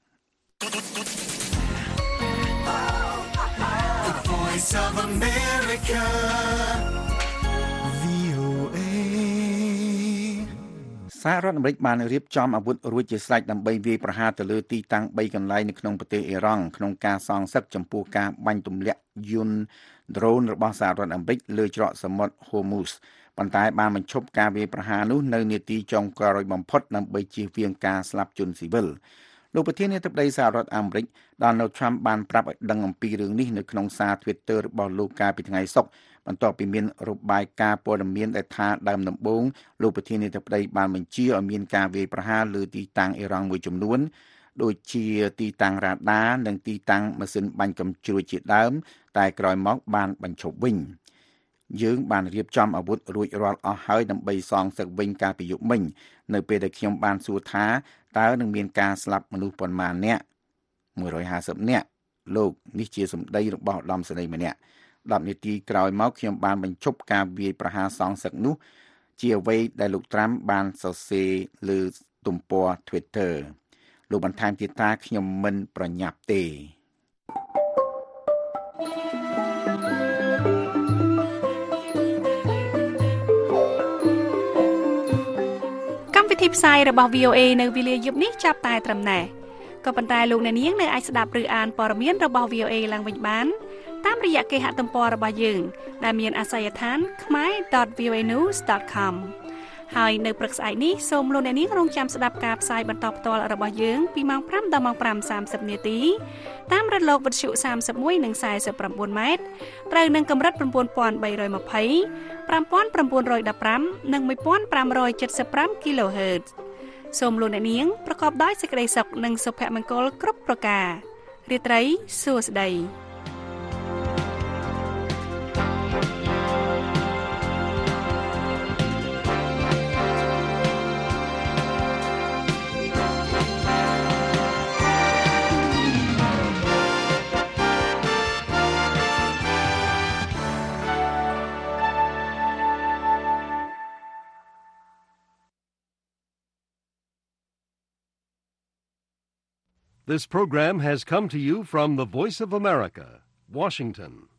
The voice of America, VOA. សហរដ្ឋអាមេរិកបានរៀបចំអាវុធរួចជាស្រេចដើម្បីវាយប្រហារទៅលើទីតាំង3កន្លែងនៅក្នុងប្រទេសអ៊ីរ៉ង់ក្នុងការសងសឹកចំពោះការបាញ់ទម្លាក់យន្ត drone របស់សហរដ្ឋអាមេរិកលើច្រកសមុទ្រ Hormuz ប៉ុន្តែបានបញ្ឈប់ការវាយប្រហារនោះនៅនាទីចុងក្រោយបំផុតដើម្បីជៀសវាងការស្លាប់ជនស៊ីវិលលោកប្រធានាធិបតីសហរដ្ឋអាមេរិក Donald Trump បានប្រាប់ឲ្យដឹងអំពីរឿងនេះនៅក្នុងសារ Twitter របស់លោកកាលពីថ្ងៃសុក្របន្ទាប់ពីមានរបាយការណ៍ព័ត៌មានដែលថាដើមដំបូងលោកប្រធានាធិបតីបានបញ្ជាឲ្យមានការវាយប្រហារលើទីតាំងអ៊ីរ៉ង់មួយចំនួនដូចជាទីតាំងរ៉ាដានិងទីតាំងម៉ាស៊ីនបាញ់កាំជ្រួចជាដើមតែក្រោយមកបានបញ្ឈប់វិញយើងបានរៀបចំអាវុធរួចរាល់អស់ហើយដើម្បីសងសឹកវិញកាលពីយប់មិញនៅពេលដែលខ្ញុំបានសួរថាតើនឹងមានការស្លាប់មនុស្សប៉ុន្មាននាក់150នាក់លោកនេះជាសម្ដីរបស់ឧត្តមសេនីយ៍ម្នាក់10នាទីក្រោយមកខ្ញុំបានបញ្ឈប់ការវាយប្រហារសងសឹកនោះជាអ្វីដែលលោកត្រាំបានសរសេរលើទំព័រ Twitter លោកបន្ថែមទៀតថាខ្ញុំមិនប្រញាប់ទេកម្មវិធីផ្សាយរបស់ VOA នៅវេលាយប់នេះចាប់តែត្រឹមណេះក៏ប៉ុន្តែលោកអ្នកនាងនៅអាចស្ដាប់ឬអានព័ត៌មានរបស់ VOA ឡើងវិញបានតាមរយៈគេហទំព័ររបស់យើងដែលមានអាសយដ្ឋាន khmer.voanews.com ហើយនៅព្រឹកស្អែកនេះសូមលោកអ្នកនាងរងចាំស្ដាប់ការផ្សាយបន្តផ្ទាល់របស់យើងពីម៉ោង 5 ដល់ម៉ោង 5:30 នាទីតាមរលកវិទ្យុ 31 និង 49 ម៉ែត្រត្រូវនឹងកម្រិត 9320 5915 និង 1575 kHz សូមលោកអ្នកនាងប្រកបដោយសេចក្តីសុខនិងសុភមង្គលគ្រប់ប្រការរាត្រីសួស្តី This program has come to you from the Voice of America, Washington.